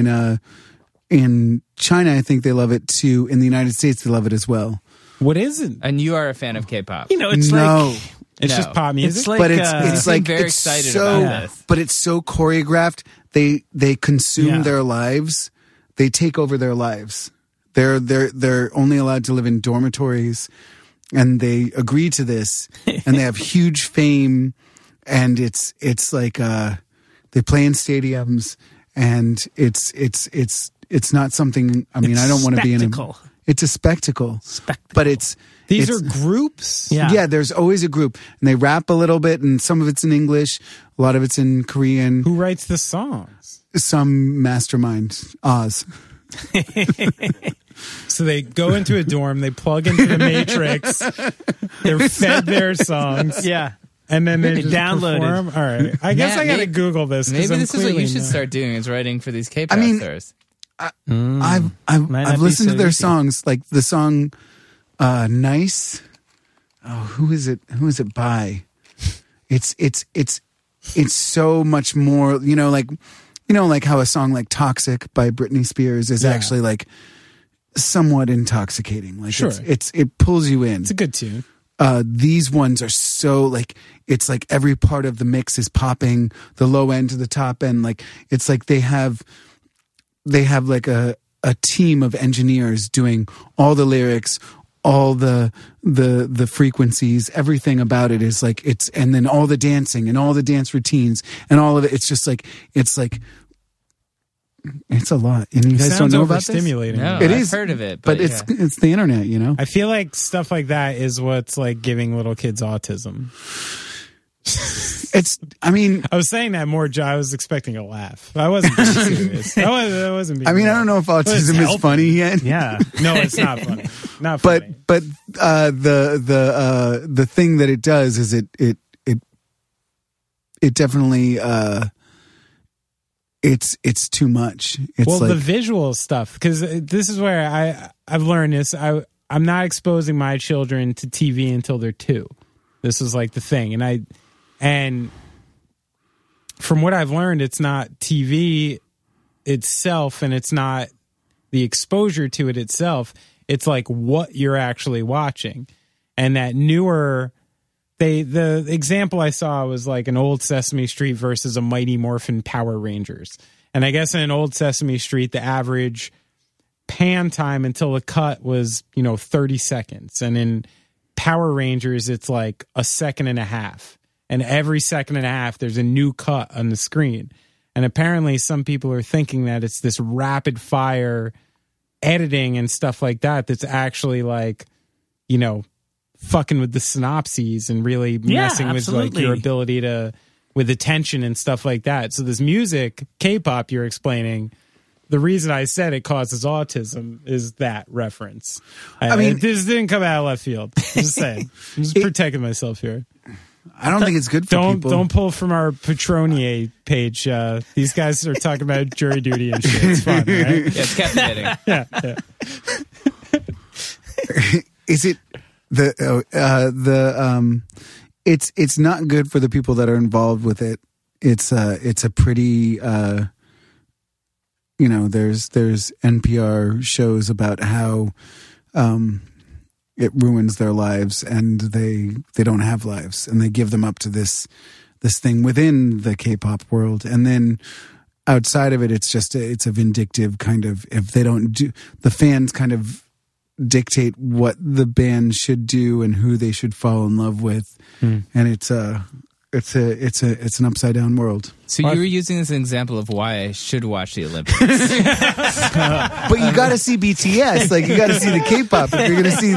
in China I think they love it too. In the United States they love it as well.
What is it?
And you are a fan of K-pop.
It's
no.
It's
No.
just pop music.
It's like,
But it's like
very
it's
excited
so,
about this.
but it's so choreographed. They consume their lives. They take over their lives. They're only allowed to live in dormitories, and they agree to this, and they have huge fame, and it's like they play in stadiums, and it's not something. I mean, I don't want to be in a. It's a spectacle. But
These are groups.
Yeah, there's always a group, and they rap a little bit, and some of it's in English, a lot of it's in Korean.
Who writes the songs?
Some mastermind, Oz.
So they go into a dorm, they plug into the Matrix, they're fed their songs,
Yeah.
and then they just
download it.
perform. All right, I guess I got to Google this. 'cause
Maybe
I'm
this is what
clearly
you should
not-
start doing, is writing for these K-pop
I mean,
stars.
Might
I've
not be
listened
so
to their
easy.
songs, like the song "Nice." Oh, who is it? Who is it by? It's so much more. Like how a song like "Toxic" by Britney Spears is actually like somewhat intoxicating. Like
Sure.
it pulls you in.
It's a good tune.
These ones are so like, it's like every part of the mix is popping, the low end to the top end. Like it's like they have like a team of engineers doing all the lyrics, all the frequencies, everything about it is like and then all the dancing and all the dance routines and all of it. It's just like, it's a lot. And you guys don't know about this?
Overstimulating.
No,
It
I've
is,
heard of it,
but it's the internet, you know?
I feel like stuff like that is what's like giving little kids autism.
I mean,
I was saying that more, I was expecting a laugh. I wasn't being serious. I wasn't being
I don't know if autism is
helping.
funny yet.
Yeah.
No, it's not funny. Not funny.
But the thing that it does is it definitely it's too much. It's
well,
like
the visual stuff, because this is where I've learned this. I'm not exposing my children to TV until they're 2. This is like the thing, and from what I've learned, it's not TV itself, and it's not the exposure to it itself. It's like what you're actually watching, and that newer. The example I saw was like an old Sesame Street versus a Mighty Morphin Power Rangers. And I guess in an old Sesame Street, the average pan time until the cut was, 30 seconds. And in Power Rangers, it's like a second and a half. And every second and a half, there's a new cut on the screen. And apparently some people are thinking that it's this rapid fire editing and stuff like that that's actually like, fucking with the synopses and really messing with like your ability with attention and stuff like that. So this music, K-pop, you're explaining, the reason I said it causes autism is that reference. I mean, this didn't come out of left field. I'm just saying. I'm just protecting myself here.
I don't think it's good for people.
Don't pull from our Petronier page. These guys are talking about jury duty and shit. It's fun, right?
Yeah, it's captivating.
Yeah.
Is it it's not good for the people that are involved with it. It's a pretty there's NPR shows about how it ruins their lives, and they don't have lives, and they give them up to this thing within the K-pop world, and then outside of it, it's a vindictive kind of, if they don't do, the fans kind of dictate what the band should do and who they should fall in love with, and it's an upside down world.
So you were using this as an example of why I should watch the Olympics.
But you got to see BTS, like you got to see the K-pop. If you're going to see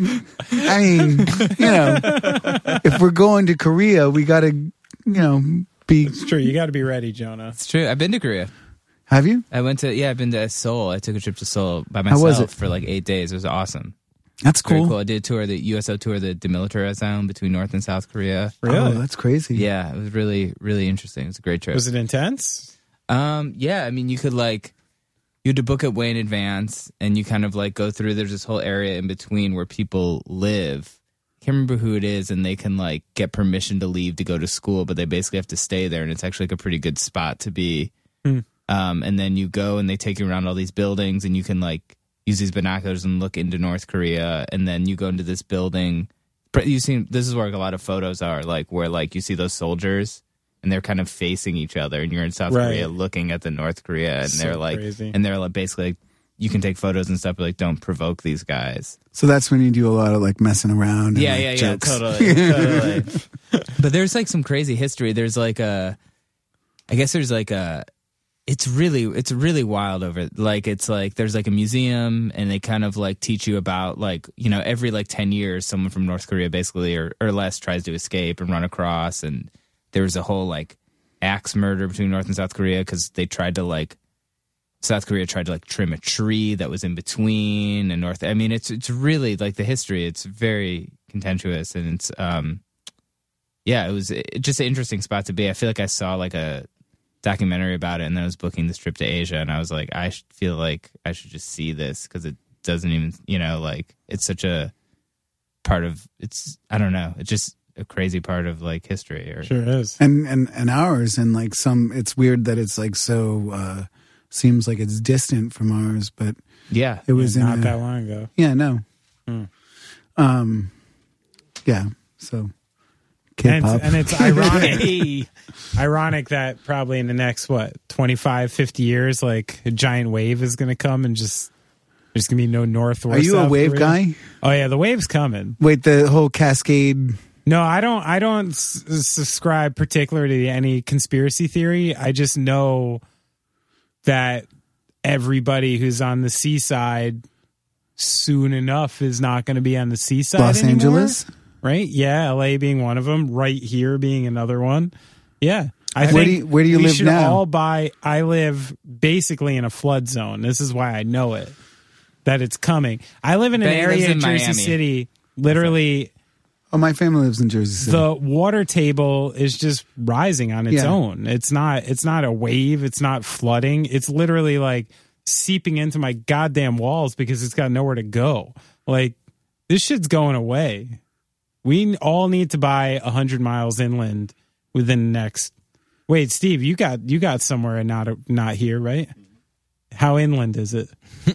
if we're going to Korea, we got to, be.
It's true. You got to be ready, Jonah.
It's true. I've been to Korea.
Have you?
I've been to Seoul. I took a trip to Seoul by
How was
myself
it?
for like 8 days. It was awesome.
That's
Very
cool.
cool. I did a tour, the USO tour, the demilitarized zone between North and South Korea.
Really?
Oh, that's crazy.
Yeah, it was really, really interesting. It was a great trip.
Was it intense?
Yeah, I mean, you had to book it way in advance, and you kind of like go through, there's this whole area in between where people live, can't remember who it is, and they can like get permission to leave to go to school, but they basically have to stay there, and it's actually like a pretty good spot to be. And then you go and they take you around all these buildings, and you can like use these binoculars and look into North Korea, and then you go into this building. You see, this is where like, a lot of photos are, like where like you see those soldiers and they're kind of facing each other, and you're in South Korea looking at the North Korea, and they're like,
crazy.
and they're like basically like, you can take photos and stuff, but like don't provoke these guys.
So that's when you do a lot of like messing around. And,
Yeah,
like,
yeah,
jokes.
totally. But there's like some crazy history. There's like it's really wild over, like, it's like, there's like a museum, and they kind of like teach you about like, you know, every like 10 years, someone from North Korea basically or less tries to escape and run across. And there was a whole like axe murder between North and South Korea because they tried to like, South Korea tried to like trim a tree that was in between, and North, I mean, it's really like the history, it's very contentious, and it's, it was just an interesting spot to be. I feel like I saw like a documentary about it, and then I was booking this trip to Asia, and I was like, I feel like I should just see this because it doesn't even, you know, like it's such a part of, it's, I don't know, it's just a crazy part of like history. Or
Sure is.
And ours, and like it's weird that it's like so, seems like it's distant from ours, but
yeah,
it was
not that long ago.
Yeah, no. Yeah, so K-pop.
And it's ironic that probably in the next 25, 50 years, like a giant wave is going to come, and just there's going to be no North or
Are you
South
a wave
Korea.
guy?
Oh yeah, the wave's coming.
Wait, the whole Cascade.
No, I don't subscribe particularly to any conspiracy theory. I just know that everybody who's on the seaside soon enough is not going to be on the seaside
Los
anymore.
Angeles?
Right? Yeah, LA being one of them, right here being another one. Yeah.
Where do you
we
live
should
now?
all I live basically in a flood zone. This is why I know it, that it's coming. I live in an
Ben lives
area in
in
Jersey
Miami.
City, literally
Oh, my family lives in Jersey City.
the water table is just rising on its own. It's not a wave, it's not flooding. It's literally like seeping into my goddamn walls because it's got nowhere to go. Like, this shit's going away. We all need to buy 100 miles inland within the next. Wait, Steve, you got somewhere and not here, right? How inland is it?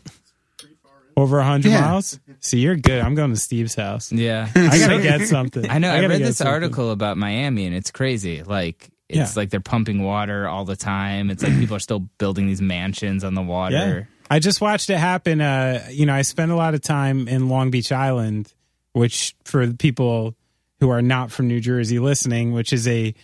Over 100 miles? See, you're good. I'm going to Steve's house.
yeah.
I gotta get something.
I know. I
gotta
read
get
this
something.
article about Miami, and it's crazy. Like, it's
Yeah.
like they're pumping water all the time. It's like people are still building these mansions on the water.
Yeah. I just watched it happen. I spend a lot of time in Long Beach Island, which for the people who are not from New Jersey listening, which is a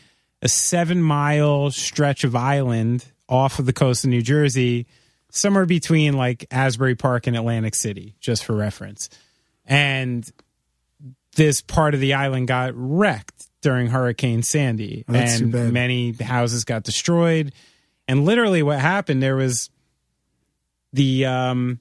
7-mile stretch of island off of the coast of New Jersey, somewhere between like Asbury Park and Atlantic City, just for reference. And this part of the island got wrecked during Hurricane Sandy,
Oh, that's too
and
bad.
many houses got destroyed. And literally what happened, there was the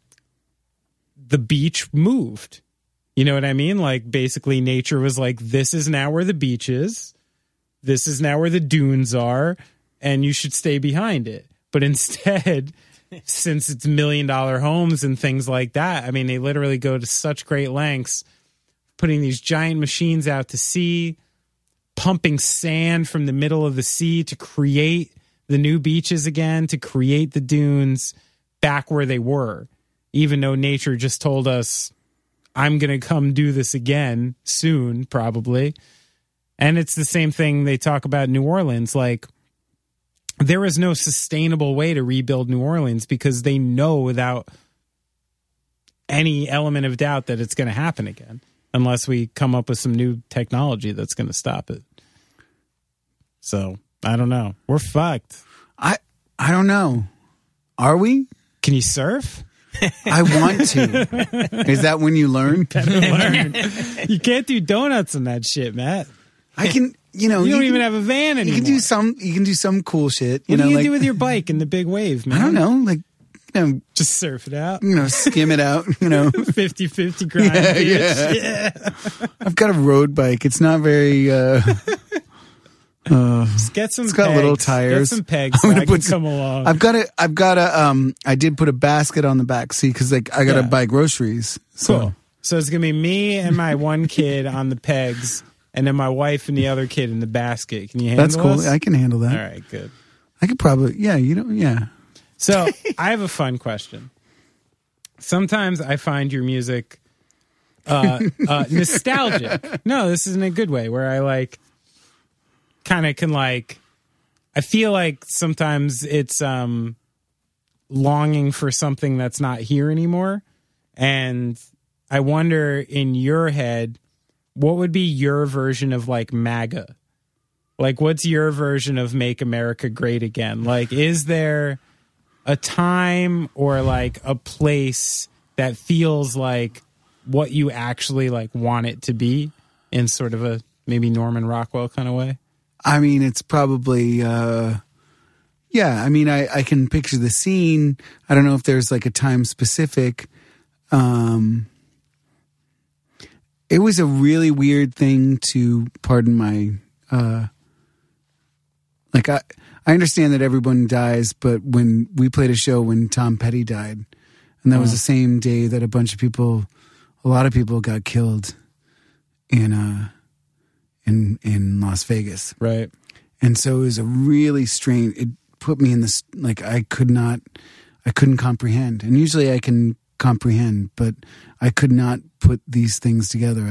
beach moved. You know what I mean? Like, basically nature was like, this is now where the beach is. This is now where the dunes are, and you should stay behind it. But instead, since it's $1 million homes and things like that, I mean, they literally go to such great lengths, putting these giant machines out to sea, pumping sand from the middle of the sea to create the new beaches again, to create the dunes back where they were, even though nature just told us, I'm going to come do this again soon, probably. And it's the same thing they talk about New Orleans. Like, there is no sustainable way to rebuild New Orleans because they know without any element of doubt that it's going to happen again, unless we come up with some new technology that's going to stop it. So, I don't know. We're fucked.
I don't know. Are we?
Can you surf?
I want to. Is that when you learn?
You can't do donuts on that shit, Matt.
I can. You don't
even have a van anymore.
You can do some cool shit.
What do you
like,
do with your bike in the big wave, man?
I don't know. Like,
Just surf it out.
Skim it out.
50-50 grind.
Yeah.
Yeah.
I've got a road bike. It's not very.
Just get some
It's got
pegs.
little tires.
Get some pegs
I'm
so
gonna
I can
put some-
come along.
I've got a. I did put a basket on the back seat because like I got to buy groceries. So
Cool. So it's going to be me and my one kid on the pegs, and then my wife and the other kid in the basket. Can you handle
That's cool.
us?
I can handle that.
All right, good.
I could probably, yeah.
So I have a fun question. Sometimes I find your music nostalgic. No, this is in a good way, where I like kind of can like, I feel like sometimes it's longing for something that's not here anymore. And I wonder, in your head, what would be your version of like MAGA? Like, what's your version of Make America Great Again? Like, is there a time or like a place that feels like what you actually like want it to be in sort of a maybe Norman Rockwell kind of way?
I mean, it's probably, I mean, I can picture the scene. I don't know if there's like a time specific. It was a really weird thing to, pardon my, like I understand that everyone dies, but when we played a show when Tom Petty died, and that was the same day that a lot of people got killed in Las Vegas.
Right.
And so it was a really strange, it put me in this, like I couldn't comprehend. And usually I can comprehend, but I could not put these things together.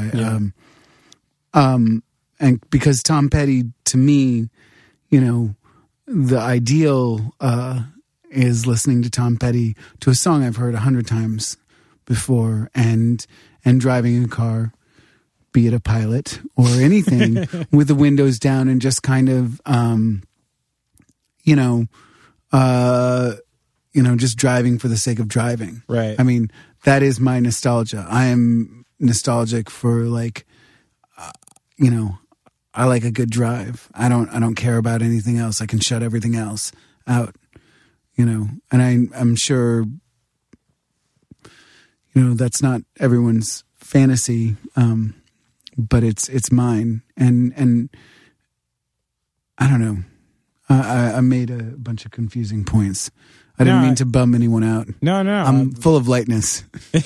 And because Tom Petty, to me, you know, the ideal is listening to Tom Petty to a song I've heard 100 times before, and driving a car, be it a Pilot or anything, with the windows down and just kind of, just driving for the sake of driving.
Right.
I mean, that is my nostalgia. I am nostalgic for like, I like a good drive. I don't care about anything else. I can shut everything else out, and I'm sure, that's not everyone's fantasy. But it's mine. And I don't know. I made a bunch of confusing points. I didn't mean to bum anyone out.
No.
I'm full of lightness.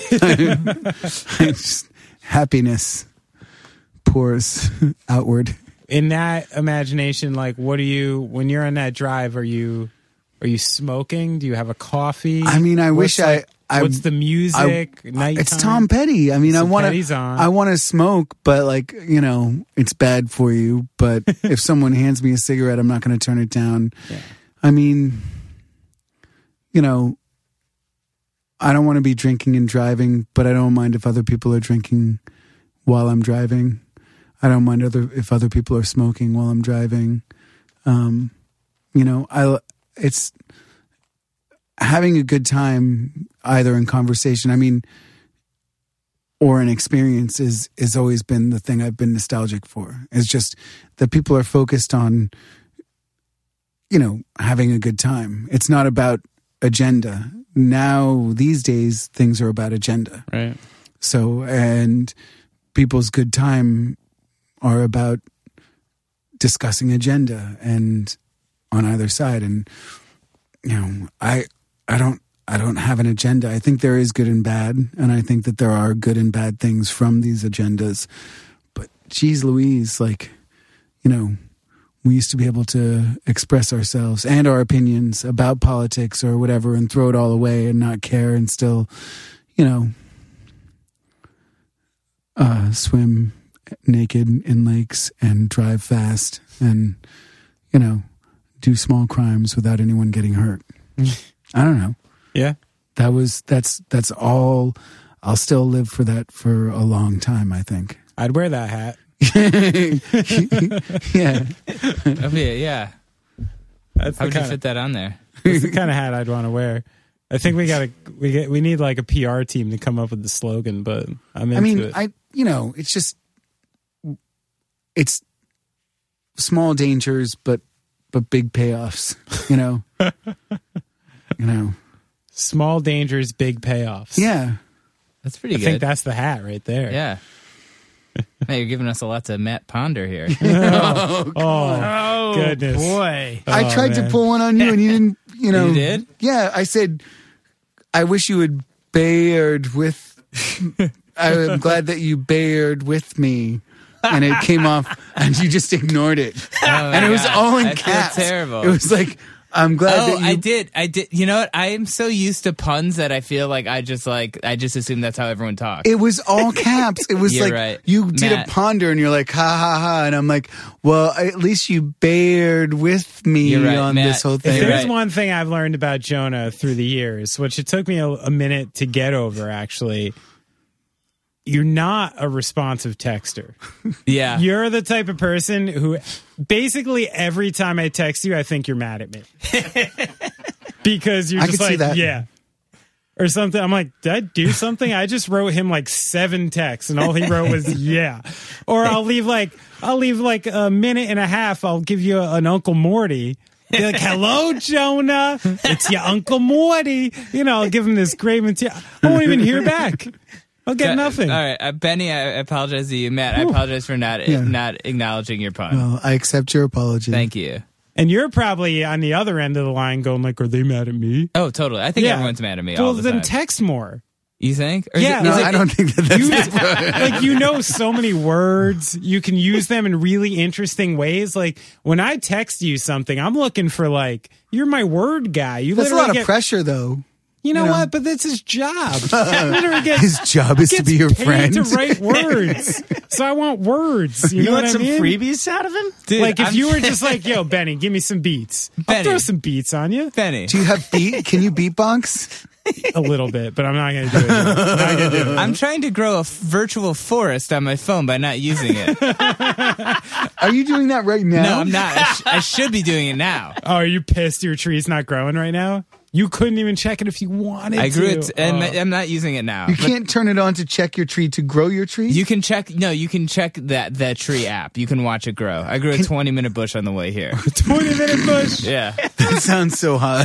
Just happiness pours outward.
In that imagination, like, what are you, when you're on that drive, are you smoking? Do you have a coffee?
I mean, what's
the music? Nighttime?
It's Tom Petty. I mean, I want to smoke, but like, it's bad for you. But if someone hands me a cigarette, I'm not going to turn it down. Yeah. I mean, I don't want to be drinking and driving, but I don't mind if other people are drinking while I'm driving. I don't mind if other people are smoking while I'm driving. It's having a good time, either in conversation, or an experience is always been the thing I've been nostalgic for. It's just that people are focused on, having a good time. It's not about agenda. Now, these days, things are about agenda.
Right.
So, and people's good time are about discussing agenda and on either side. And, I don't have an agenda. I think there is good and bad, and I think that there are good and bad things from these agendas. But geez Louise, like, we used to be able to express ourselves and our opinions about politics or whatever and throw it all away and not care and still, swim naked in lakes and drive fast and, do small crimes without anyone getting hurt. I don't know.
Yeah.
That's all. I'll still live for that for a long time, I think.
I'd wear that hat.
Yeah.
Yeah. How would you fit that on there?
It's the kind of hat I'd want to wear. I think we need like a PR team to come up with the slogan, but I'm into it.
It's small dangers, but big payoffs,
Small dangers, big payoffs.
Yeah.
That's pretty good.
I think that's the hat right there.
Yeah. Hey, you're giving us a lot to Matt Ponder here.
Oh, goodness.
Boy.
I tried to pull one on you and you didn't,
You did?
Yeah, I said, I wish you had bared with I'm glad that you bared with me. And it came off, and you just ignored it. And it was all in caps.
Terrible.
It was like, I'm glad that you...
I did. You know what? I am so used to puns that I feel like I just assume that's how everyone talks.
It was all caps. It was like,
right.
you did a ponder, and you're like, ha, ha, ha. And I'm like, well, at least you bared with me on
Matt.
this whole thing.
If there's one thing I've learned about Jonah through the years, which it took me a minute to get over, actually... You're not a responsive texter.
Yeah.
You're the type of person who basically every time I text you, I think you're mad at me. Because you're just like, yeah. Or something. I'm like, did I do something? I just wrote him like 7 texts and all he wrote was, yeah. Or I'll leave like a minute and a half. I'll give you an Uncle Morty. Be like, hello, Jonah. It's your Uncle Morty. You know, I'll give him this great material. I won't even hear back. I'll get nothing.
All right, Benny, I apologize to you. Matt, I apologize for not acknowledging your pun.
Well, I accept your apology.
Thank you.
And you're probably on the other end of the line going like, are they mad at me?
Oh, totally. I think everyone's mad at me all the time.
Well, then text more.
You think? Or
I don't think that's...
Like, you know so many words. You can use them in really interesting ways. Like, when I text you something, I'm looking for, like, you're my word guy.
That's a lot of pressure, though.
You know what? But that's his job.
His job is to be your friend.
To write words. So I want words. You know
want
what
some
I mean?
freebies out of him?
Dude, like if you were just like, yo, Benny, give me some beats. I'll throw some beats on you.
Benny.
Do you have beat? Can you beatbox?
A little bit, but I'm not going to do it.
I'm trying to grow a virtual forest on my phone by not using it.
Are you doing that right now?
No, I'm not. I should be doing it now.
Oh, are you pissed your tree's not growing right now? You couldn't even check it if you wanted to.
I grew it, and I'm not using it now.
You can't turn it on to check your tree to grow your tree?
You can check that tree app. You can watch it grow. I grew a 20-minute bush on the way here.
20-minute bush?
Yeah.
That sounds so hot.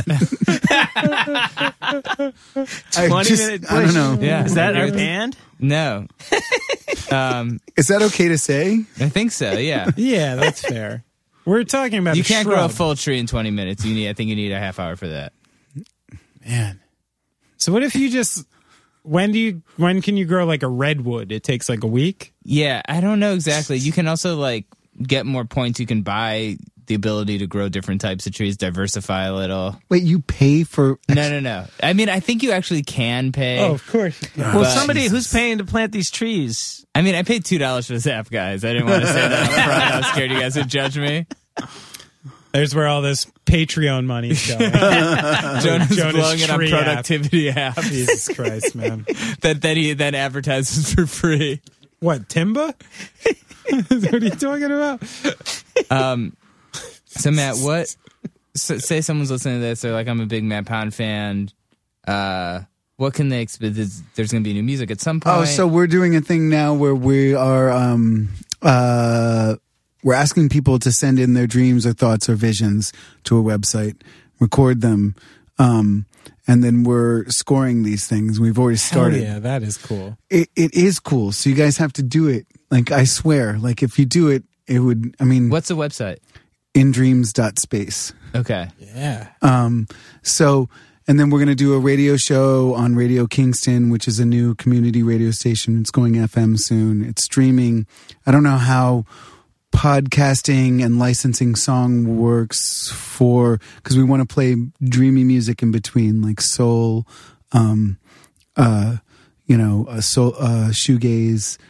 20-minute bush?
I don't know.
Yeah.
Is that our band?
No.
Is that okay to say?
I think so, yeah.
Yeah, that's fair. We're talking about
You can't
shrub.
grow a full tree in 20 minutes. I think you need a half hour for that.
Man. So what if you just when can you grow like a redwood? It takes like a week?
Yeah, I don't know exactly. You can also like get more points. You can buy the ability to grow different types of trees, diversify a little.
Wait, you pay for
No. I mean, I think you actually can pay.
Oh, of course.
Well, somebody who's paying to plant these trees.
I mean, I paid $2 for this app, guys. I didn't want to say that up front. I was scared you guys would judge me.
There's where all this Patreon money is going.
Jonah's blowing it on productivity app.
Jesus Christ, man.
that he then advertises for free.
What, Timba? What are you talking about?
So Matt, say someone's listening to this, they're like, I'm a big Matt Pound fan. What can they expect? There's going to be new music at some point.
Oh, so we're doing a thing now where we are we're asking people to send in their dreams or thoughts or visions to a website, record them, and then we're scoring these things. We've already started.
Hell yeah, that is cool.
It is cool. So you guys have to do it. Like, I swear, like if you do it, it would, I mean.
What's the website?
indreams.space.
Okay.
Yeah.
So, and then we're going to do a radio show on Radio Kingston, which is a new community radio station. It's going FM soon. It's streaming. I don't know how podcasting and licensing song works because we want to play dreamy music in between, like soul, shoegaze,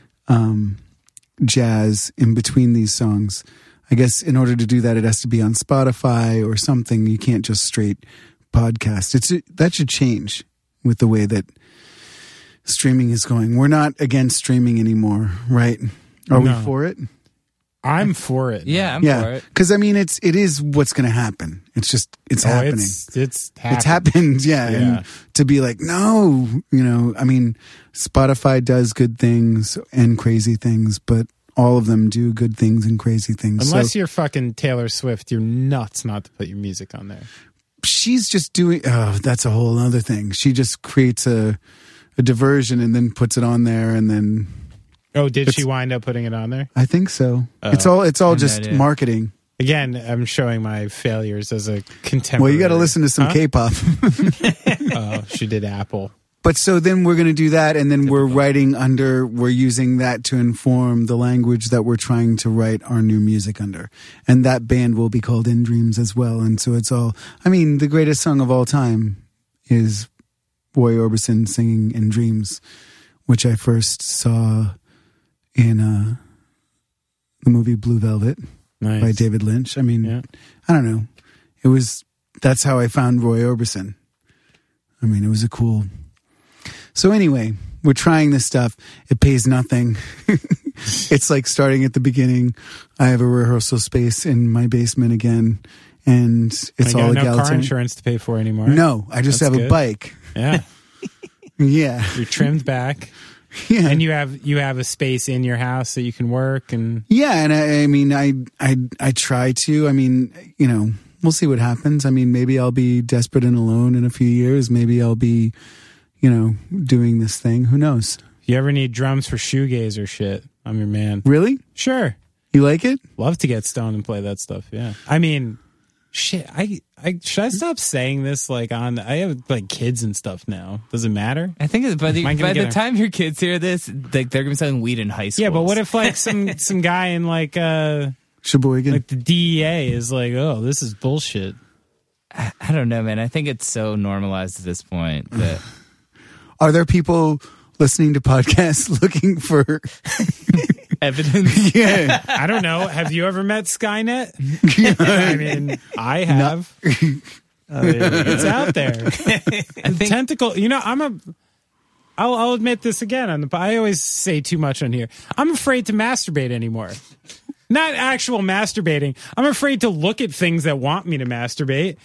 jazz in between these songs. I guess in order to do that, it has to be on Spotify or something. You can't just straight podcast. That should change with the way that streaming is going. We're not against streaming anymore, right? Are we for it?
I'm for it.
Yeah, I'm for it.
Because I mean, it is what's going to happen. It's happening.
It's
happened. Yeah. And to be like, no, I mean, Spotify does good things and crazy things, but all of them do good things and crazy things.
Unless you're fucking Taylor Swift, you're nuts not to put your music on there.
She's just doing, that's a whole other thing. She just creates a diversion and then puts it on there and then.
Oh, did she wind up putting it on there?
I think so. It's all just marketing.
Again, I'm showing my failures as a contemporary.
Well, you got to listen to some K-pop.
Oh, she did Apple.
But so then we're going to do that, and then we're using that to inform the language that we're trying to write our new music under. And that band will be called In Dreams as well. And so it's all, I mean, the greatest song of all time is Roy Orbison singing In Dreams, which I first saw in the movie Blue Velvet by David Lynch. I mean, I don't know. That's how I found Roy Orbison. I mean, it was a cool... So anyway, we're trying this stuff. It pays nothing. It's like starting at the beginning. I have a rehearsal space in my basement again, and it's all egalitarian.
No car insurance to pay for anymore.
No, I just have a bike.
Yeah.
Yeah.
You're trimmed back.
Yeah.
And you have a space in your house that you can work and...
Yeah, and I mean, I try to. I mean, you know, we'll see what happens. I mean, maybe I'll be desperate and alone in a few years. Maybe I'll be... you know, doing this thing. Who knows?
If you ever need drums for shoegazer shit, I'm your man.
Really?
Sure.
You like it?
Love to get stoned and play that stuff, yeah. I mean, shit, should I stop saying this I have like kids and stuff now. Does it matter?
I think by the time your kids hear this, they're going to be selling weed in high school.
Yeah, but what if like some guy in
Sheboygan,
like the DEA is like, oh, this is bullshit.
I don't know, man. I think it's so normalized at this point that...
Are there people listening to podcasts looking for
evidence?
Yeah.
I don't know. Have you ever met Skynet? I mean, I have. It's out there. Tentacle. You know, I'll admit this again. I always say too much on here. I'm afraid to masturbate anymore. Not actual masturbating. I'm afraid to look at things that want me to masturbate.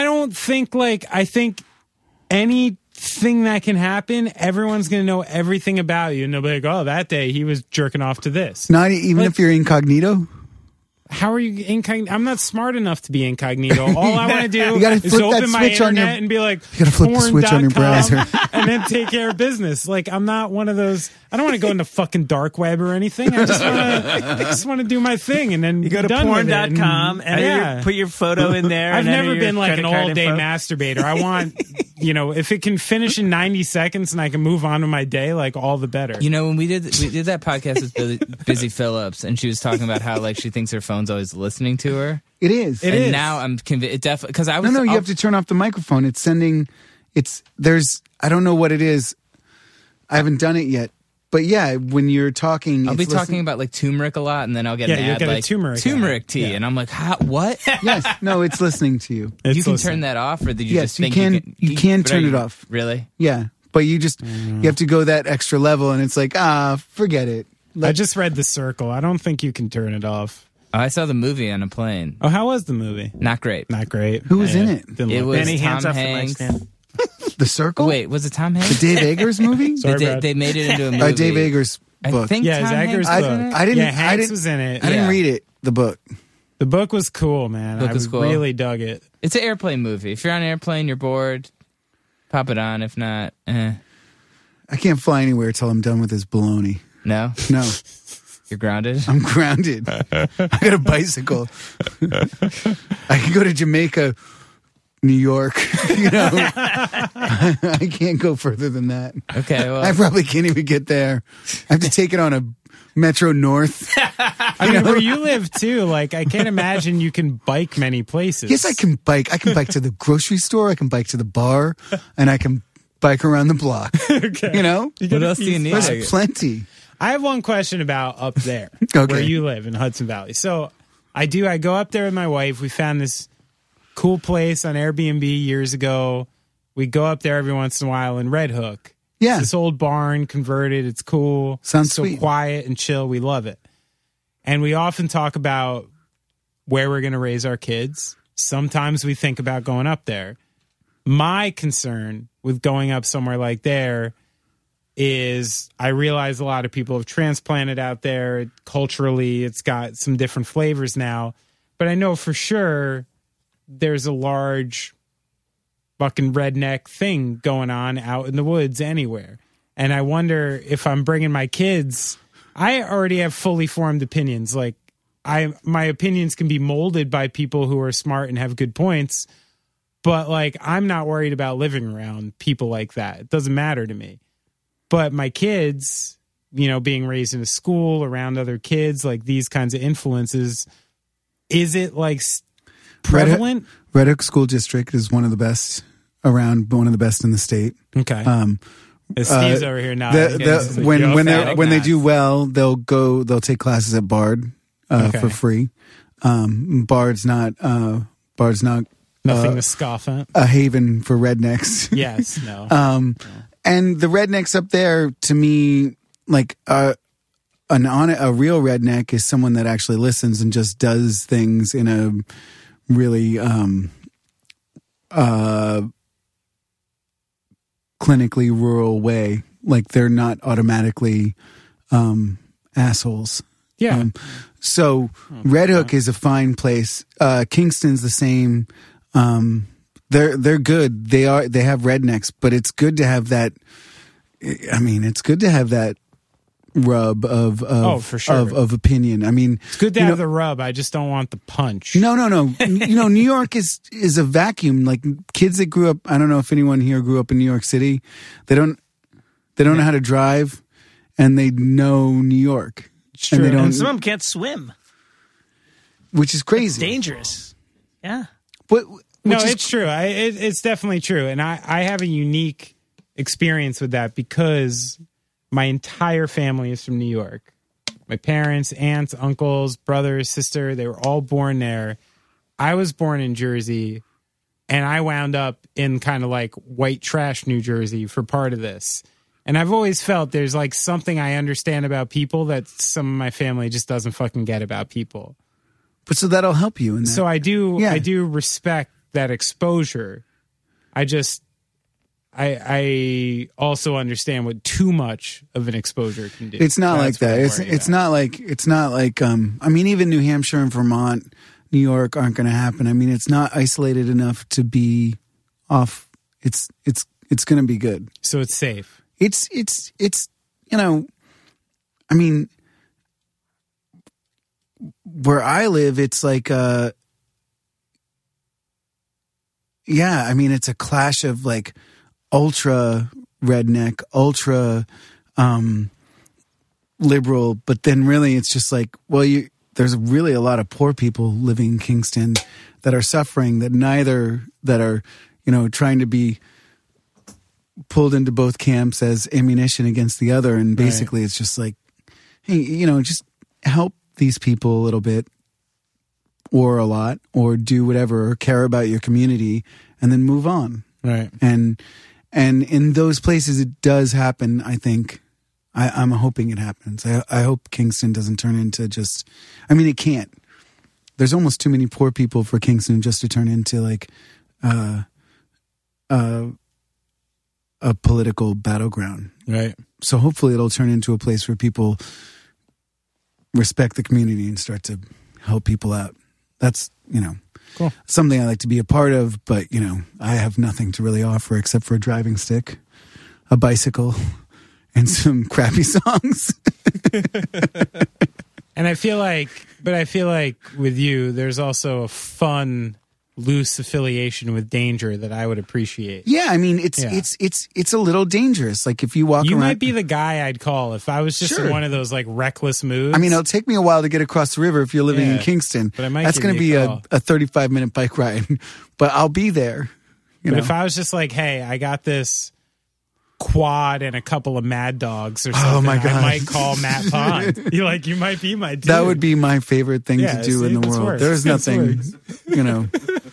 I think anything that can happen, everyone's going to know everything about you. And they'll be like, oh, that day he was jerking off to this.
Not even if you're incognito?
How are you incognito? I'm not smart enough to be incognito. All I want to do is open my internet and be like,
you gotta flip the switch on your browser.
And then take care of business. Like, I'm not one of those. I don't want to go into fucking dark web or anything. I just want to do my thing. And then
you go to porn.com and put your photo in there.
I've never been like an all day masturbator. I want, if it can finish in 90 seconds and I can move on to my day, like all the better.
You know, when we did that podcast with Busy Phillips, and she was talking about how like she thinks her phone's always listening to her.
It is.
And now I'm convinced. It definitely, because I was.
No, you have to turn off the microphone. It's sending. I don't know what it is. I haven't done it yet. But yeah, when you're talking,
I'll be talking about like turmeric a lot, and then I'll get an ad like turmeric tea, and I'm like, what?
Yes, no, it's listening to you.
You can turn that off, or did you just think
you can turn it off?
Really?
Yeah, but you have to go that extra level, and it's like forget it.
I just read The Circle. I don't think you can turn it off.
Oh, I saw the movie on a plane.
Oh, how was the movie?
Not great.
Not great.
Who was in it?
It was
Benny
Tom
Hands
Hanks.
The Circle?
Wait, was it Tom Hanks?
The Dave Eggers movie?
They made it into a movie.
Dave Eggers book.
I think Tom
Eggers'
Hanks
book.
I didn't.
Hanks was in it.
I didn't read it. The book.
The book was cool, man. I really dug it.
It's an airplane movie. If you're on an airplane, you're bored, pop it on. If not,
I can't fly anywhere till I'm done with this baloney.
No?
No.
You're grounded?
I'm grounded. I got a bicycle. I can go to Jamaica, New York. I can't go further than that.
Okay, well.
I probably can't even get there. I have to take it on a Metro North.
I mean, where you live too, like, I can't imagine you can bike many places.
Yes, I can bike. I can bike to the grocery store. I can bike to the bar, and I can bike around the block.
Okay.
What else do you need?
There's plenty.
I have one question about up there,
Okay.
where you live in Hudson Valley. So I go up there with my wife. We found this cool place on Airbnb years ago. We go up there every once in a while in Red Hook.
Yeah.
It's this old barn converted. It's cool.
Sounds
so
sweet.
Quiet and chill. We love it. And we often talk about where we're going to raise our kids. Sometimes we think about going up there. My concern with going up somewhere like there is I realize a lot of people have transplanted out there. Culturally, it's got some different flavors now. But I know for sure there's a large fucking redneck thing going on out in the woods anywhere. And I wonder if I'm bringing my kids, I already have fully formed opinions. Like, my opinions can be molded by people who are smart and have good points. But like, I'm not worried about living around people like that. It doesn't matter to me. But my kids, you know, being raised in a school around other kids, like these kinds of influences, is it like prevalent?
Red Hook School District is one of the best around, one of the best in the state.
Okay. Steve's over here now.
When they do well, they'll take classes at Bard for free. Bard's not
nothing to scoff at.
A haven for rednecks.
Yes, no.
And the rednecks up there, to me, like a real redneck is someone that actually listens and just does things in a really clinically rural way. Like they're not automatically assholes.
Yeah.
Red Hook is a fine place. Kingston's the same. They're good. They have rednecks, but it's good to have that. I mean, it's good to have that rub of
for sure.
of opinion. I mean,
it's good to have the rub. I just don't want the punch.
No. You know, New York is a vacuum. Like kids that grew up. I don't know if anyone here grew up in New York City. They don't know how to drive, and they know New York.
It's true. And some of them can't swim,
which is crazy.
It's dangerous. Yeah.
But
it's true. It's definitely true. And I have a unique experience with that because my entire family is from New York. My parents, aunts, uncles, brothers, sister, they were all born there. I was born in Jersey, and I wound up in kind of like white trash New Jersey for part of this. And I've always felt there's like something I understand about people that some of my family just doesn't fucking get about people.
But so that'll help you in that.
So I do respect that exposure. I also understand what too much of an exposure can do.
It's not like that. It's not like I mean, even New Hampshire and Vermont, New York aren't going to happen. I mean, it's not isolated enough to be off. It's going to be good.
So it's safe.
It's you know, I mean, where I live, it's like I mean, it's a clash of like ultra redneck, ultra liberal, but then really it's just like, well, there's really a lot of poor people living in Kingston that are suffering, that are, you know, trying to be pulled into both camps as ammunition against the other. And basically it's just like, hey, you know, just help these people a little bit or a lot, or do whatever, or care about your community and then move on.
Right.
And in those places it does happen, I think. I'm hoping it happens. I hope Kingston doesn't turn into just, I mean, it can't. There's almost too many poor people for Kingston just to turn into like a political battleground.
Right.
So hopefully it'll turn into a place where people respect the community and start to help people out. That's, you know,
cool.
Something I like to be a part of, but, you know, I have nothing to really offer except for a driving stick, a bicycle, and some crappy songs.
And I feel like with you, there's also a fun, loose affiliation with danger that I would appreciate.
Yeah, I mean, it's a little dangerous. Like if you walk around,
you might be the guy I'd call if I was just in one of those like reckless moods.
I mean, it'll take me a while to get across the river if you're living in Kingston.
But I might
That's going to be a 35-minute bike ride, but I'll be there.
But if I was just like, hey, I got this quad and a couple of Mad Dogs or something,
oh my God.
I might call Matt Pond. You might be my dude.
That would be my favorite thing to do in the world. There's nothing, you know.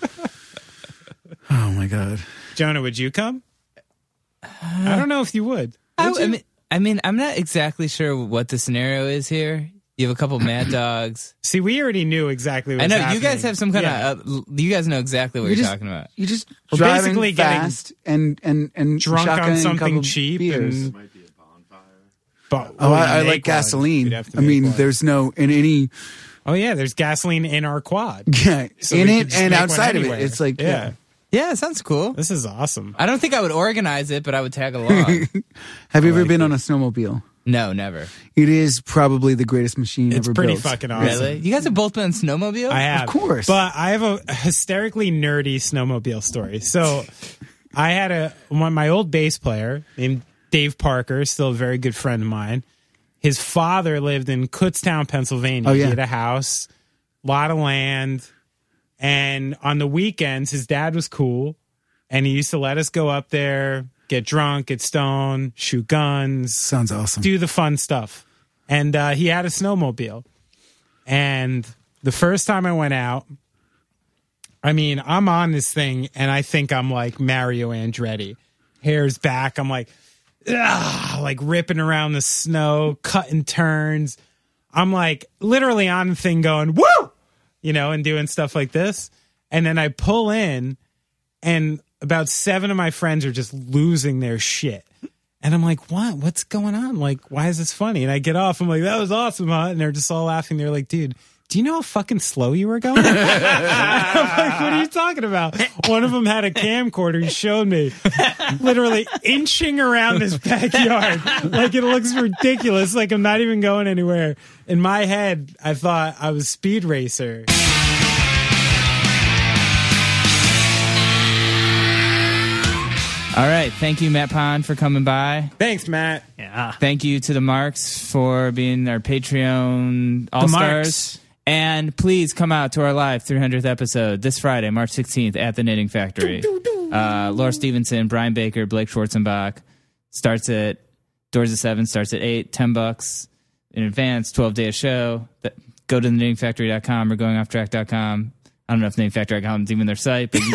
Oh my God.
Jonah, would you come? I don't know if you would.
I mean, I'm not exactly sure what the scenario is here. You have a couple Mad Dogs.
See, we already knew exactly what
I know
happening.
you guys have some kind of. You guys know exactly what you're talking about.
You just
driving
basically fast and
drunk on something
cheap.
cheap
Beers.
and
Might be a bonfire.
I like gasoline. I mean, there's no in any.
Oh yeah, there's gasoline in our quad.
Yeah,
So
in
we
it
could just
and
make
outside
one
of it,
anywhere.
it's like
Yeah, it sounds cool.
This is awesome.
I don't think I would organize it, but I would tag along.
Have you ever been on a snowmobile?
No, never.
It is probably the greatest machine
It's
ever
pretty
built.
fucking awesome.
Really? You guys have both been on snowmobile?
I have.
Of course.
But I have a hysterically nerdy snowmobile story. So I had my old bass player named Dave Parker, still a very good friend of mine. His father lived in Kutztown, Pennsylvania.
Oh, yeah.
He had a house, a lot of land. And on the weekends, his dad was cool. And he used to let us go up there, get drunk, get stoned, shoot guns.
Sounds awesome.
Do the fun stuff. And he had a snowmobile. And the first time I went out, I mean, I'm on this thing and I think I'm like Mario Andretti. Hair's back. I'm like ripping around the snow, cutting turns. I'm like literally on the thing going, woo! And doing stuff like this. And then I pull in and about 7 of my friends are just losing their shit. And I'm like, what? What's going on? Like, why is this funny? And I get off. I'm like, that was awesome, huh? And they're just all laughing. They're like, dude, do you know how fucking slow you were going? I'm like, what are you talking about? One of them had a camcorder. He showed me literally inching around this backyard. Like, it looks ridiculous. Like, I'm not even going anywhere. In my head, I thought I was Speed Racer.
All right. Thank you, Matt Pond, for coming by.
Thanks, Matt.
Yeah.
Thank you to the Marks for being our Patreon All-Stars. And please come out to our live 300th episode this Friday, March 16th at the Knitting Factory. Laura Stevenson, Brian Baker, Blake Schwarzenbach. Doors at 7, starts at 8, $10 in advance, 12-day show. Go to theknittingfactory.com or goingofftrack.com. I don't know if knittingfactory.com is even their site, but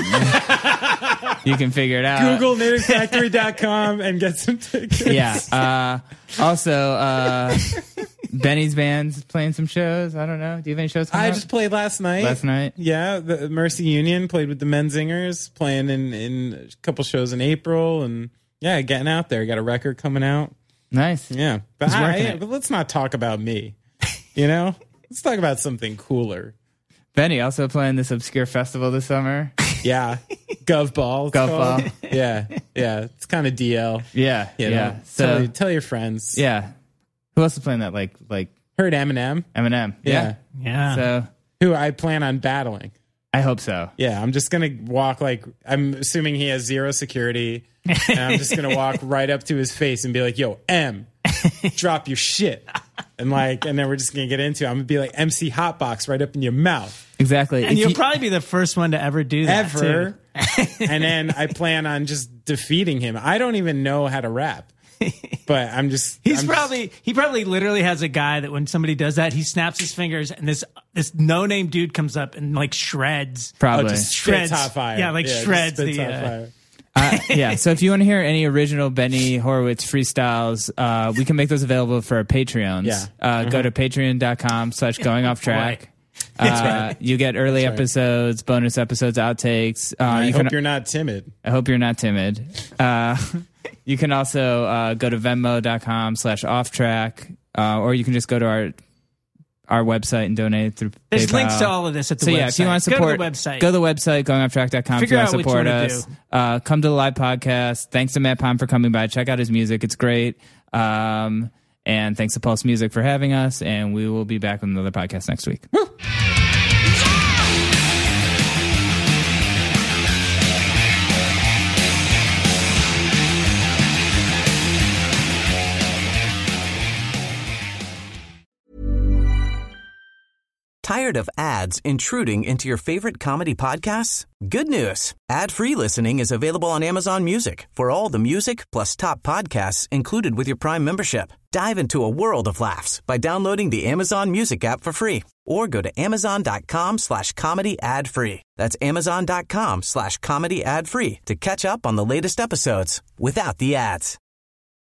you can figure it out.
Google knittingfactory.com and get some tickets.
Yeah. Also, Benny's band's playing some shows. I don't know. Do you have any shows coming
I
up?
just played last night. Yeah, the Mercy Union played with the Menzingers, playing in a couple shows in April, and yeah, getting out there. Got a record coming out.
Nice.
Yeah, but let's not talk about me. Let's talk about something cooler.
Benny also playing this obscure festival this summer.
Yeah, Gov Ball.
Ball.
Yeah. It's kind of DL.
Yeah, yeah.
So tell your friends.
Yeah. Who else is playing that? Like
heard Eminem.
Eminem.
Yeah.
So
who I plan on battling.
I hope so.
Yeah, I'm just gonna walk I'm assuming he has zero security, and I'm just gonna walk right up to his face and be like, "Yo, M, drop your shit," and then we're just gonna get into it. I'm gonna be like MC Hotbox right up in your mouth.
Exactly.
And you'll probably be the first one to ever do that.
Ever. And then I plan on just defeating him. I don't even know how to rap. But he probably literally has a guy that when somebody does that, he snaps his fingers and this no-name dude comes up and shreds.
Probably.
Just shreds hot fire.
Yeah, shreds
the
fire.
Yeah, so if you want to hear any original Benny Horowitz freestyles, we can make those available for our Patreons.
Yeah.
Go to patreon.com/goingofftrack. You get early episodes, bonus episodes, outtakes.
I hope you're not timid.
I hope you're not timid. You can also go to venmo.com/offtrack, or you can just go to our website and donate through
There's
PayPal.
links to all of this at the website.
So yeah, if you want to support,
go to the website.
Go to the website, goingofftrack.com if you want to support us. Come to the live podcast. Thanks to Matt Pond for coming by. Check out his music. It's great. And thanks to Pulse Music for having us. And we will be back with another podcast next week. Woo!
Tired of ads intruding into your favorite comedy podcasts? Good news. Ad-free listening is available on Amazon Music for all the music plus top podcasts included with your Prime membership. Dive into a world of laughs by downloading the Amazon Music app for free or go to amazon.com/comedy ad-free. That's amazon.com/comedy ad-free to catch up on the latest episodes without the ads.